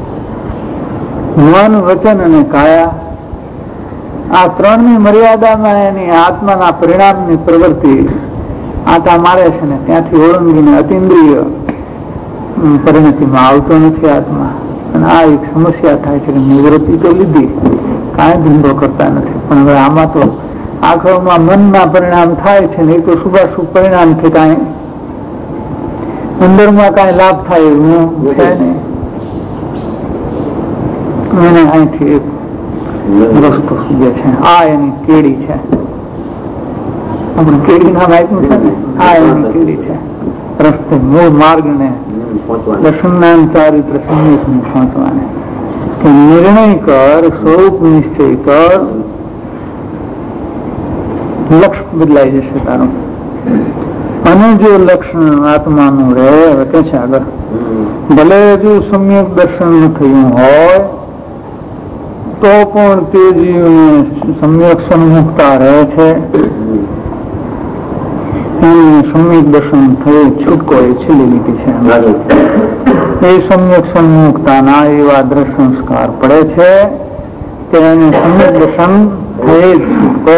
મન, વચન અને કાયા આ ત્રણની મર્યાદામાં એની આત્માના પરિણામની પ્રવૃત્તિ આટા મારે છે ને ત્યાંથી ઓળંગીને અતિન્દ્રિય પરિણતિમાં આવતો નથી આત્મા. અને આ એક સમસ્યા થાય છે કે નિવૃત્તિ તો લીધી, કાંઈ ધંધો કરતા નથી. પણ હવે આમાં તો આખરમાં મનના પરિણામ થાય છે ને એ તો શુભાશુભ પરિણામથી કાંઈ અંદરમાં કાંઈ લાભ થાય એવું છે નહીં. એને અહીંથી એક રસ્તો સૂજે છે. આ એની કેડી છે. આપણે કેડી નામ આપ્યું છે ને, આ એની કેડી છે. રસ્તે મૂળ માર્ગ ને દર્શનાન ચારિત્ર સંયુક્ત ને પહોંચવાને કે નિર્ણય કર, સ્વરૂપ નિશ્ચય કર, લક્ષ્ય બદલાઈ જશે તારું. અને જો લક્ષણ આત્માનું રહે, કે છે આગળ ભલે હજુ સમ્યક દર્શન થયું હોય તો પણ તે જીવને સમ્યક સન્મુખતા રહે છે. સમ્યક દર્શન થયું છૂટકો એ છેલ્લી લીટી છે. એ સમ્યક સન્મુખતાના એવા દ્રઢ સંસ્કાર પડે છે કે એને સમ્યક દર્શન થઈ છૂટકો.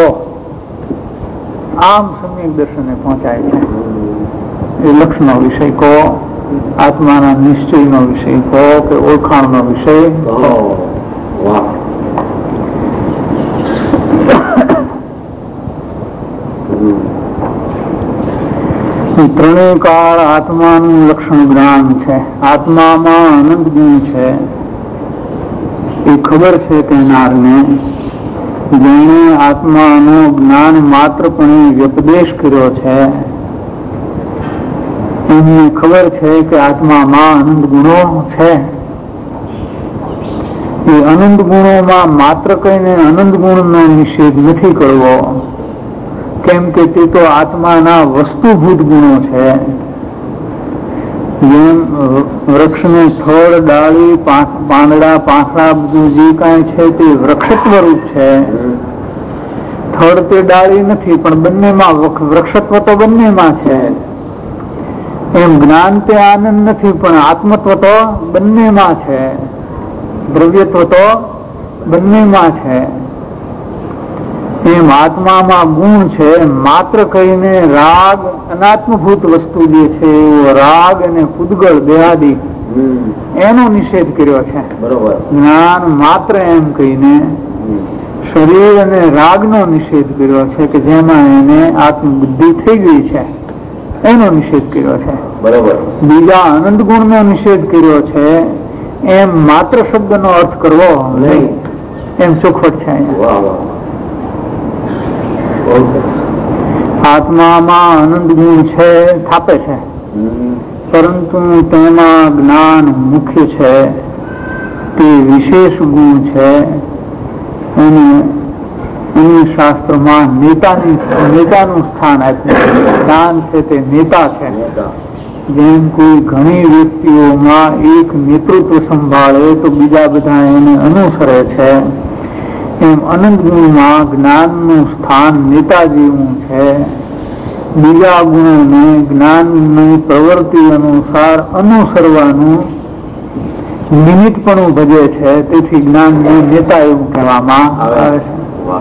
આમ સમ્યક દર્શને પહોંચાય છે. એ લક્ષનો વિષય કહો, આત્માના નિશ્ચયનો વિષય કહો કે ઓળખાણનો વિષય કહો. ત્રણેય કાળ આત્માનું લક્ષણ જ્ઞાન છે. આત્મામાં અનંત ગુણ છે એ ખબર છે કેનારને. જેણે આત્માનો જ્ઞાન માત્રપણે વ્યપદેશ કર્યો છે એમને ખબર છે કે આત્મામાં અનંત ગુણો છે. એ અનંત ગુણોમાં માત્ર કહીને અનંત ગુણનો નિષેધ નથી કરવો, કેમ કે તે તો આત્માના વસ્તુભૂત ગુણો છે. જેમ વૃક્ષને થડ, ડાળી, પાંદડા, પાંખડા બધું જે કાંઈ છે તે વૃક્ષત્વ રૂપ છે. થડ તે ડાળી નથી પણ બંનેમાં વૃક્ષત્વ તો બંનેમાં છે. એમ જ્ઞાન તે આનંદ નથી પણ આત્મત્વ તો બંનેમાં છે, દ્રવ્યત્વ તો બંનેમાં છે. એમ આત્મામાં ગુણ છે માત્ર કહીને રાગ અનાત્મભૂત વસ્તુ જે છે એવો રાગ અને પૂદગળ દેહાદી એનો નિષેધ કર્યો છે. જ્ઞાન માત્ર એમ કહીને શરીર અને રાગનો નિષેધ કર્યો છે કે જેમાં એને આત્મબુદ્ધિ થઈ ગઈ છે એનો નિષેધ કર્યો છે. બરોબર. બીજા અનંત ગુણનો નિષેધ કર્યો છે એમ માત્ર શબ્દનો અર્થ કરવો નહીં એમ ચોખવટ છે. આત્મામાં અનંત ગુણ છે થાપે છે, પરંતુ તેમાં જ્ઞાન મુખ્ય છે, તે વિશેષ ગુણ છે અને અન્ય શાસ્ત્રમાં નેતાની નેતાનું સ્થાન આપ્યું. જ્ઞાન છે તે નેતા છે. જેમ કોઈ ઘણી વ્યક્તિઓમાં એક નેતૃત્વ સંભાળે તો બીજા બધા એને અનુસરે છે, એમ અનંત ગુણમાં જ્ઞાનનું સ્થાન નેતા જેવું છે. બીજા ગુણોને જ્ઞાનની પ્રવૃત્તિ અનુસાર અનુસરવાનું નિમિત્તપણું ભજે છે, તેથી જ્ઞાનને નેતા એવું કહેવામાં આવે છે.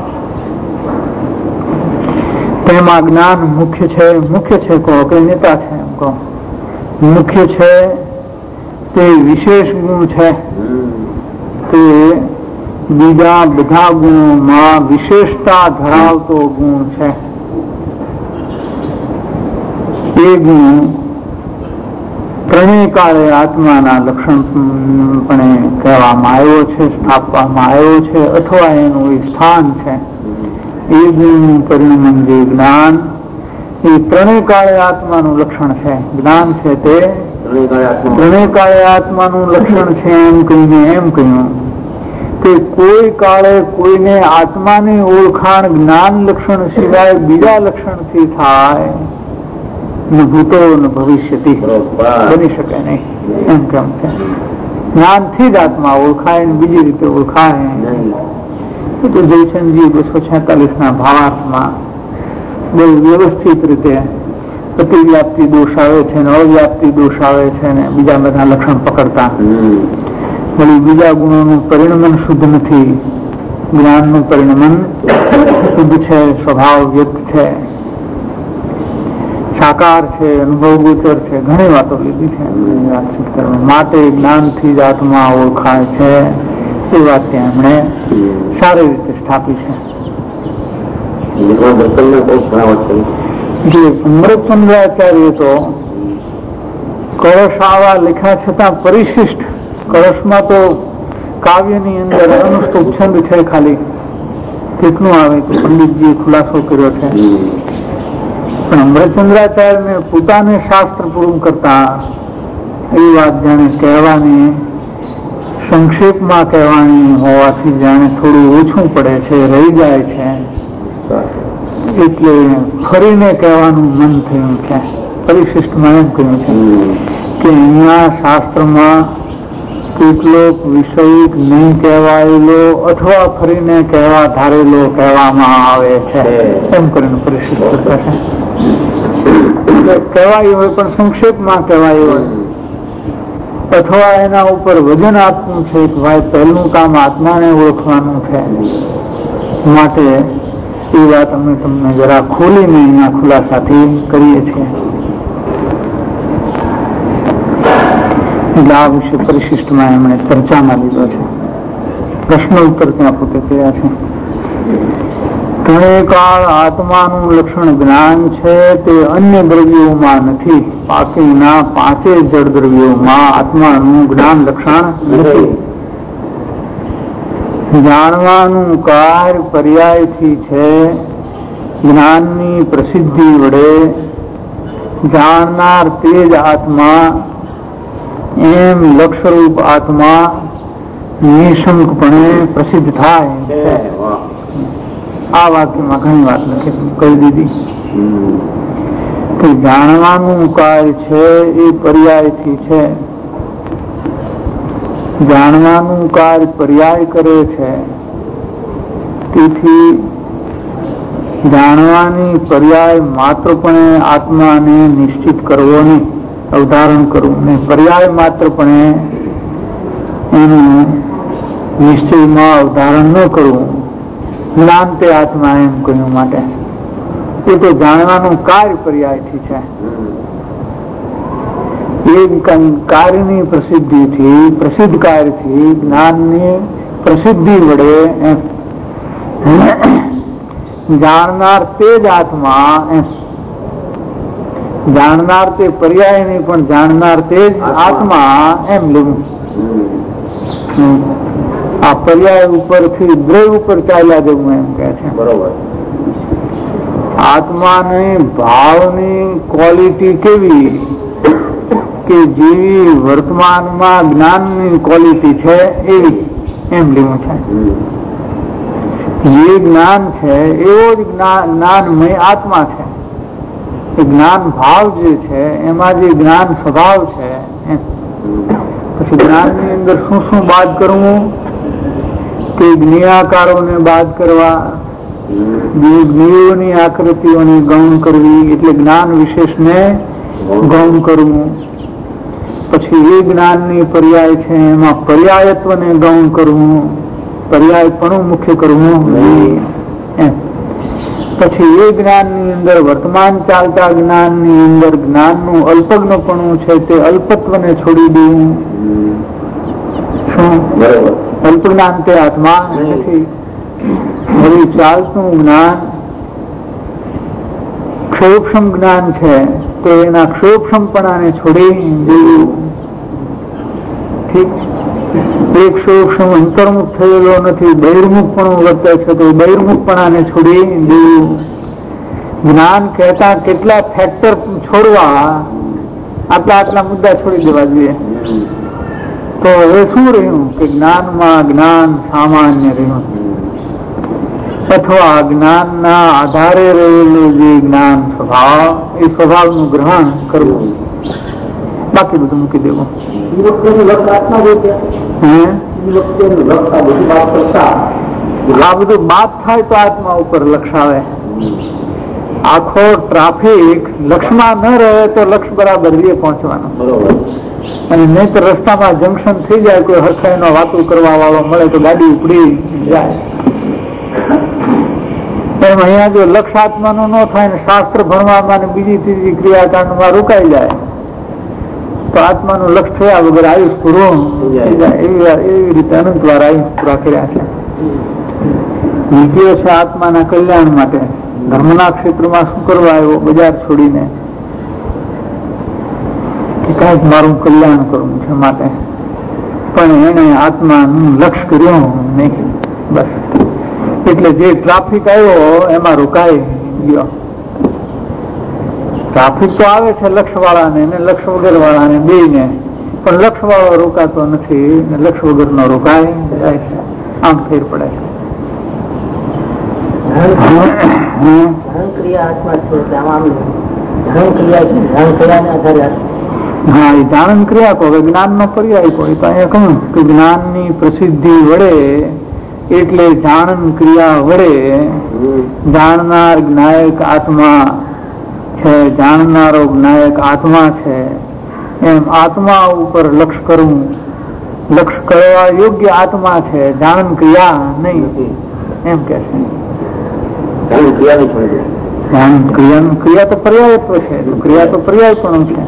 તેમાં જ્ઞાન મુખ્ય છે. મુખ્ય છે કહો કે નેતા છે એમ કહો. મુખ્ય છે તે વિશેષ ગુણ છે, તે બીજા બધા ગુણોમાં વિશેષતા ધરાવતો ગુણ છે. એ ગુણ ત્રણેય કાળે આત્માના લક્ષણ પણ કહેવામાં આવ્યો છે, સ્થાપવામાં આવ્યો છે, અથવા એનું સ્થાન છે. એ ગુણનું પરિણામ જે જ્ઞાન એ ત્રણેય કાળે આત્માનું લક્ષણ છે. જ્ઞાન છે તે ત્રણેય કાળે આત્માનું લક્ષણ છે એમ કહીને એમ કહ્યું કે કોઈ કાળે કોઈને આત્માની ઓળખાણ જ્ઞાન લક્ષણ સિવાય બીજા લક્ષણથી થાય ન ભૂતો ન ભવિષ્યથી બની શકે નહીં એમ કેમ છે. જ્ઞાનથી જ આત્મા ઓળખાય ને બીજી રીતે ઓળખાય તો જયચંદજી બસો છેતાલીસ ના ભાવાર્થમાં બહુ વ્યવસ્થિત રીતે અતિવ્યાપ્તિ દોષ આવે છે ને અવ્યાપ્તિ દોષ આવે છે ને બીજા બધા લક્ષણ પકડતા. વળી બીજા ગુણોનું પરિણમન શુદ્ધ નથી, જ્ઞાનનું પરિણમન શુદ્ધ છે, સ્વભાવ વ્યક્ત છે, સાકાર છે, અનુભવ ગોચર છે. ઘણી વાતો લીધી છે માટે જ્ઞાનથી જ આત્મા ઓળખાય છે એ વાત ત્યાં એમણે સારી રીતે સ્થાપી છે. અમૃતચંદ્રાચાર્ય તો કળશ આવા લખ્યા છતાં પરિશિષ્ટ કળશમાં તો કાવ્યની અંદર અનુષ્ટુપ છંદ છે, ખાલી કેટલું આવે તો પંડિતજીએ ખુલાસો કર્યો છે. પણ અમૃતચંદ્રાચાર્યને પોતાને શાસ્ત્ર પૂરું કરતા એ વાત જાણે કહેવાની સંક્ષેપમાં કહેવાની હોવાથી જાણે થોડું ઓછું પડે છે, રહી જાય છે, એટલે ફરીને કહેવાનું મન થયું છે. પરિશિષ્ટમાં એમ કહ્યું છે કે અહીંયા શાસ્ત્રમાં કેટલોક વિષય નહીં કહેવાયેલો અથવા ફરીને કહેવા ધારેલો કહેવામાં આવે છે એમ કરીને પરિશિષ્ટ કરતા છે. કહેવાયું હોય પણ સંક્ષેપમાં કહેવાયું હોય અથવા એના ઉપર વજન આપવું છે કે ભાઈ પહેલું કામ આત્માને ઓળખવાનું છે, માટે એ વાત અમે તમને જરા ખોલીને અહીંયા ખુલાસાથી કરીએ છીએ. એટલે આ વિશે પરિશિષ્ટમાં એમણે ચર્ચામાં લીધો છે. પ્રશ્ન ઉત્તર ત્યાં પોતે કર્યા છે. ત્રણેય કાળ આત્માનું લક્ષણ જ્ઞાન છે તે અન્ય દ્રવ્યોમાં નથી. બાકીના પાંચે જળ દ્રવ્યોમાં આત્માનું જ્ઞાન લક્ષણ નથી. જાણવાનું કાર્ય પર્યાયથી છે. જ્ઞાનની પ્રસિદ્ધિ વડે જાણનાર તે જ આત્મા એમ લક્ષરૂપ આત્મા નિશંકપણે પ્રસિદ્ધ થાય છે. આ વાક્યમાં ઘણી વાત લખી કહી દીધી કે જાણવાનું કાર્ય છે એ પર્યાયથી છે. જાણવાનું કાર્ય પર્યાય કરે છે, તેથી જાણવાની પર્યાય માત્રપણે આત્માને નિશ્ચિત કરવો નહીં, અવધારણ કરવું નહીં. પર્યાય માત્રપણે એનું નિશ્ચયમાં અવધારણ ન કરવું જ્ઞાન તે આત્મા એમ કહ્યું માટે એ તો જાણવાનું કાર્ય પર્યાયથી છે. એ કાર્યની પ્રસિદ્ધિથી પ્રસિદ્ધ કાર્યથી જ્ઞાનની પ્રસિદ્ધિ વડે જાણનાર તે જ આત્મા, જાણનાર તે પર્યાય નહીં પણ જાણનાર તે જ આત્મા એમ લેવું. આ પર્યાય ઉપરથી દ્રવ્ય ઉપર ચાલ્યા જવું એમ કે છે. બરોબર. આત્માની ભાવની ક્વોલિટી કેવી કે જેવી વર્તમાનમાં જ્ઞાનની ક્વોલિટી છે એવી એમ લેવું છે. જે જ્ઞાન છે એવો જ જ્ઞાનમય આત્મા છે. એ જ્ઞાન ભાવ જે છે એમાં જે જ્ઞાન સ્વભાવ છે એમ. પછી જ્ઞાનની અંદર શું શું બાદ કરવું કે જ્ઞેયાકારોને બાદ કરવા, જ્ઞેયોની આકૃતિઓને ગૌણ કરવી એટલે જ્ઞાન વિશેષને ગૌણ કરવું. પછી એ જ્ઞાનની પર્યાય છે એમાં પર્યાયત્વને ગૌણ કરવું, પર્યાયપણું મુખ્ય કરવું એમ. પછી એ જ્ઞાનની અંદર વર્તમાન ચાલતા જ્ઞાનની અંદર જ્ઞાનનું અલ્પજ્ઞપણું છે તે અલ્પત્વને છોડી દેવું. શું અલ્પ જ્ઞાન તે આત્મા નથી. હવે ચાલતું જ્ઞાન ક્ષોક્ષમ જ્ઞાન છે તો એના ક્ષોક્ષમપણાને છોડી દેવું. ઠીક. એક ક્ષોક્ષમ અંતર્મુખ થયેલો નથી, બહિર્મુખપણું વર્તે છે તો બહિર્મુખપણાને છોડી દેવું. જ્ઞાન કહેતા કેટલા ફેક્ટર છોડવા, આટલા આટલા મુદ્દા છોડી દેવા જોઈએ. તો હવે શું રહ્યું કે જ્ઞાનમાં જ્ઞાન સામાન્ય રહ્યું અથવા જ્ઞાનના આધારે રહેલું જે જ્ઞાન સ્વભાવ એ સ્વભાવનું ગ્રહણ કરવું, બાકી બધું મૂકી દેવું. આ બધું બાદ થાય તો આત્મા ઉપર લક્ષ આવે. આખો ટ્રાફિક લક્ષમાં ન રહે તો લક્ષ બરાબર રે પહોંચવાનું. અને નહીં તો રસ્તામાં જંકશન થઈ જાય, કોઈ હરખાઈનો વાતો કરવા વાળો મળે તો ગાડી ઉપડી જાય. એમ અહીંયા જો લક્ષ આત્માનું ન થાય ને શાસ્ત્ર ભણવામાં ને બીજી ત્રીજી ક્રિયાકાંડમાં રોકાઈ જાય તો આત્માનું લક્ષ થયા વગર આયુષ પૂરું થઈ જાય. એવી રીતે અનંત વાર આયુષ પૂરા કર્યા છે. નીતિઓ છે આત્માના કલ્યાણ માટે. ધર્મના ક્ષેત્રમાં શું કરવા આવ્યો? બજાર છોડીને કઈક મારું કલ્યાણ કરવું છે માટે, પણ એને આત્માનું લક્ષ કર્યું નહીં. બસ એટલે જે ટ્રાફિક આવ્યો એમાં રોકાઈ ગયો. ટ્રાફિક તો આવે છે લક્ષ વાળાને ને લક્ષ વગર વાળાને બે ને, પણ લક્ષ વાળો રોકાતો નથી ને લક્ષ વગર નો રોકાય જાય છે. આમ ફેર પડે છે. હા, એ જાણન ક્રિયા કહો. જ્ઞાન નો પર્યાય કોઈ તો અહીંયા કહ્યું કે જ્ઞાન ની પ્રસિદ્ધિ વડે એટલે જાણન ક્રિયા વડે જાણનાર જ્ઞાયક આત્મા છે, જાણનારો જ્ઞાયક આત્મા છે એમ આત્મા ઉપર લક્ષ કરવું. લક્ષ કરવા યોગ્ય આત્મા છે, જાણન ક્રિયા નહીં એમ કે છે. ક્રિયા તો પર્યાયત્વ છે, ક્રિયા તો પર્યાય પણ છે.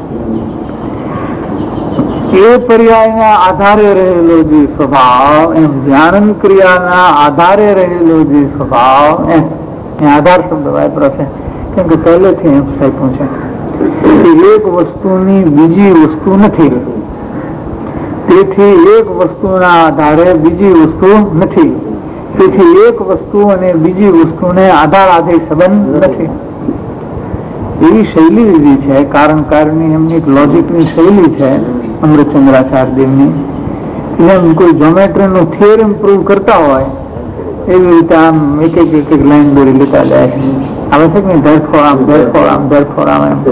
એ પર્યાયના આધારે રહેલો જે સ્વભાવ એમ જ્ઞાન ક્રિયાના આધારે રહેલો જે સ્વભાવ એમ આધાર શબ્દ વાપરો છે કેમ કે પહેલેથી એમ સાચું છે. એક વસ્તુની બીજી વસ્તુ નથી, તેથી એક વસ્તુના આધારે બીજી વસ્તુ નથી, તેથી એક વસ્તુ અને બીજી વસ્તુને આધાર આધે સંબંધ નથી. એવી શૈલી લીધી છે કારણ કારની એમની એક લોજિકની શૈલી છે અમૃતચંદ્રાચાર્ય દેવની. એમ કોઈ જોમેટ્રી નું થિયરમ પ્રૂવ કરતા હોય એવી રીતે આમ એક એક એક એક લાઈન દોરી લેતા જાય છે. આવે છે કે ધરફોર આમ ધરફોર આમ ધરફોર આમ એમ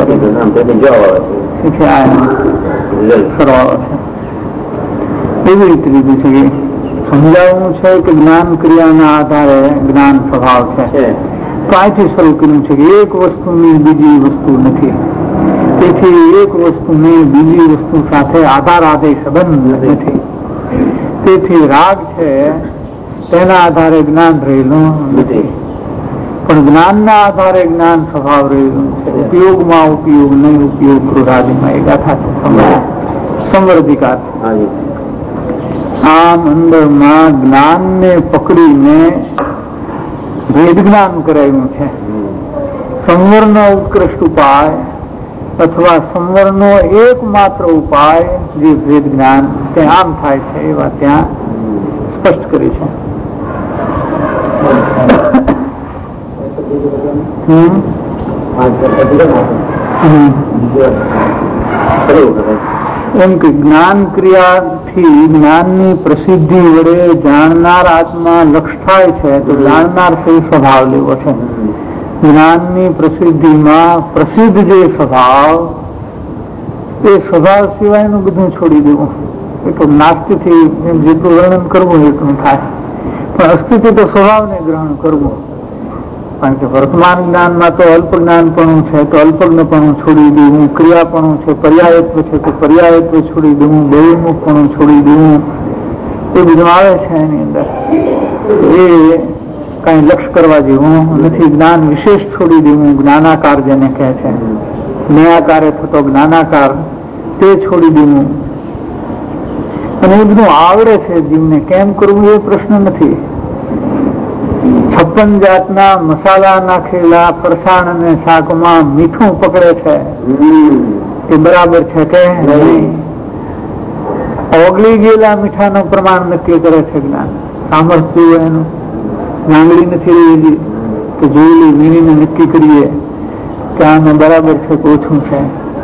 સરવાળો છે. એવી રીતે લીધું છે કે સમજાવવું છે કે જ્ઞાન ક્રિયાના આધારે જ્ઞાન સ્વભાવ છે. તો અહીંથી શરૂ કર્યું છે કે એક વસ્તુની બીજી વસ્તુ નથી, તેથી એક વસ્તુને બીજી વસ્તુ સાથે આધાર આધે સંબંધ નથી. તેથી રાગ છે તેના આધારે જ્ઞાન રહેલું નથી, પણ જ્ઞાનના આધારે જ્ઞાન સ્વભાવ રહેલું છે. ઉપયોગમાં ઉપયોગ નહીં, ઉપયોગ ક્રોધાદિમાં એ ગાથા છે, સંવર્ધિકા છે. આમ અંદરમાં જ્ઞાનને પકડીને ભેદ જ્ઞાન કરાયું છે. સંવરનો ઉત્કૃષ્ટ ઉપાય અથવા સંવરનો એકમાત્ર ઉપાય જે ભેદ જ્ઞાન તે આમ થાય છે એવા ત્યાં સ્પષ્ટ કરી છે. એમ કે જ્ઞાન ક્રિયાથી જ્ઞાનની પ્રસિદ્ધિ વડે જાણનાર આત્મા લક્ષ થાય છે તો જાણનાર છે સ્વભાવ લેવો છે. જ્ઞાનની પ્રસિદ્ધિમાં પ્રસિદ્ધ જે સ્વભાવ એ સ્વભાવ સિવાયનું બધું છોડી દેવું. એટલું નાસ્તિથી જેટલું વર્ણન કરવું એટલું થાય, પણ અસ્તિત્વ તો સ્વભાવને ગ્રહણ કરવું. કારણ કે વર્તમાન જ્ઞાનમાં તો અલ્પ જ્ઞાનપણું છે તો અલ્પજ્ઞપણું છોડી દેવું, ક્રિયાપણું છે પર્યાયત્વ છે તો પર્યાયત્વ છોડી દેવું, બહિર્મુખપણું છોડી દેવું, એ બધું આવે છે એની અંદર. એ કઈ લક્ષ કરવા જેવું નથી. જ્ઞાન વિશેષ છોડી દેવું, જ્ઞાનાકાર જેને કહે છે, જ્ઞાનાકારે થતો જ્ઞાનાકાર તે છોડી દેવું. અને એ બધું આવડે છે જીવને, કેમ કરવું એ પ્રશ્ન નથી. છપ્પન જાતના મસાલા નાખેલા ફરસાણ અને શાકમાં મીઠું પકડે છે એ બરાબર છે કે નહીં? ઓગળી ગયેલા મીઠાનું પ્રમાણ નક્કી કરે છે જ્ઞાન. સામર્થ્ય એનું નાંગળી નથી રહેલી તો જોયેલી વીણીને નક્કી કરીએ કે આમાં બરાબર છે કે ઓછું છે.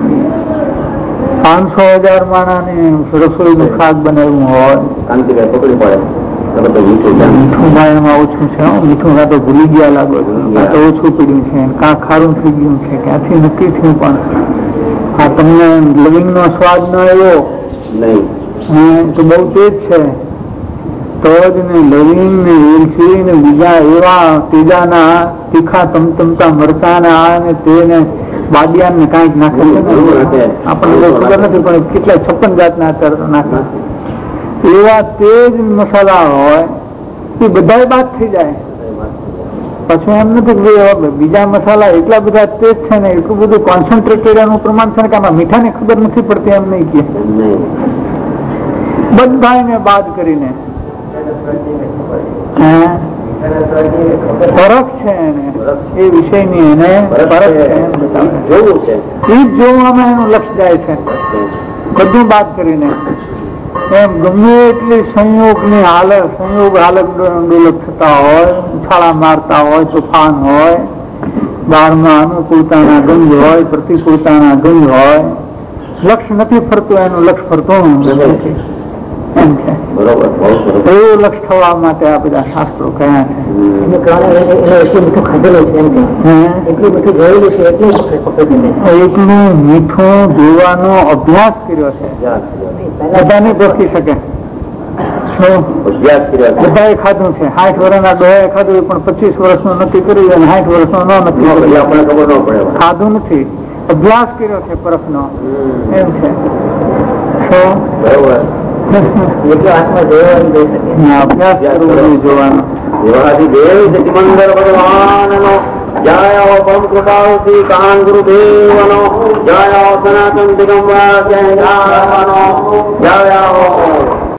પાંચસો હજાર માણાને રસોઈનું શાક બનાવ્યું હોય મીઠું એમાં ઓછું છે, મીઠું કાં તો ભૂલી ગયા લાગો છો, કાં તો ઓછું પડ્યું છે, કાં ખારું થઈ ગયું છે, ક્યાંથી નક્કી થયું. પણ આ તમને લવિંગ નો સ્વાદ ન આવ્યો તો બહુ તેજ છે તો જ ને લવિંગ ને એલચી ને બીજા એવા તેજાના તીખા તમતમતા મરચાના ને તેને બાદિયાન ને કાંઈક નાખે છે, આપણને ખબર નથી પણ કેટલા છપ્પન જાતના નાખે. એવા તેજ મસાલા હોય એ બધા બાદ થઈ જાય. પછી એમ નથી બીજા મસાલા એટલા બધા તેજ છે ને એટલું બધું કોન્સન્ટ્રેટેડ એનું પ્રમાણ છે ને કે આમાં મીઠા ને ખબર નથી પડતી એમ નહીં કે બધા ને બાદ કરીને ફરક છે એને એ વિષયની એને ફરક છે એ જ જોવામાં એનું લક્ષ જાય છે બધું બાદ કરીને. એમ ગમે એટલી સંયોગ ની હાલત સંયોગ હાલત ડોલક થતા હોય, ઉછાળા મારતા હોય, તોફાન હોય, બહારમાં અનુકૂળતાના ગંધ હોય, પ્રતિકૂળતાના ગંધ હોય, લક્ષ નથી ફરતું એનું લક્ષ ફરતું નથી. એમ છે એવું લક્ષ થવા માટે આ બધા શાસ્ત્રો કયા છે. એટલું મીઠું જોવાનો અભ્યાસ કર્યો છે. બધાને ગોઠવી શકે બધાએ ખાધું છે. સાઠ વર્ષના ડોહાએ ખાધું પણ પચીસ વર્ષનું નક્કી કર્યું અને સાઠ વર્ષનું ન નક્કી ખાધું નથી, અભ્યાસ કર્યો છે પરખનો. એમ છે અભ્યાસ કરવું જોવાનો. જય પરમ કૃપાળુ શ્રી કાન ગુરુદેવનો જય સનાતન દિગંબર જય જય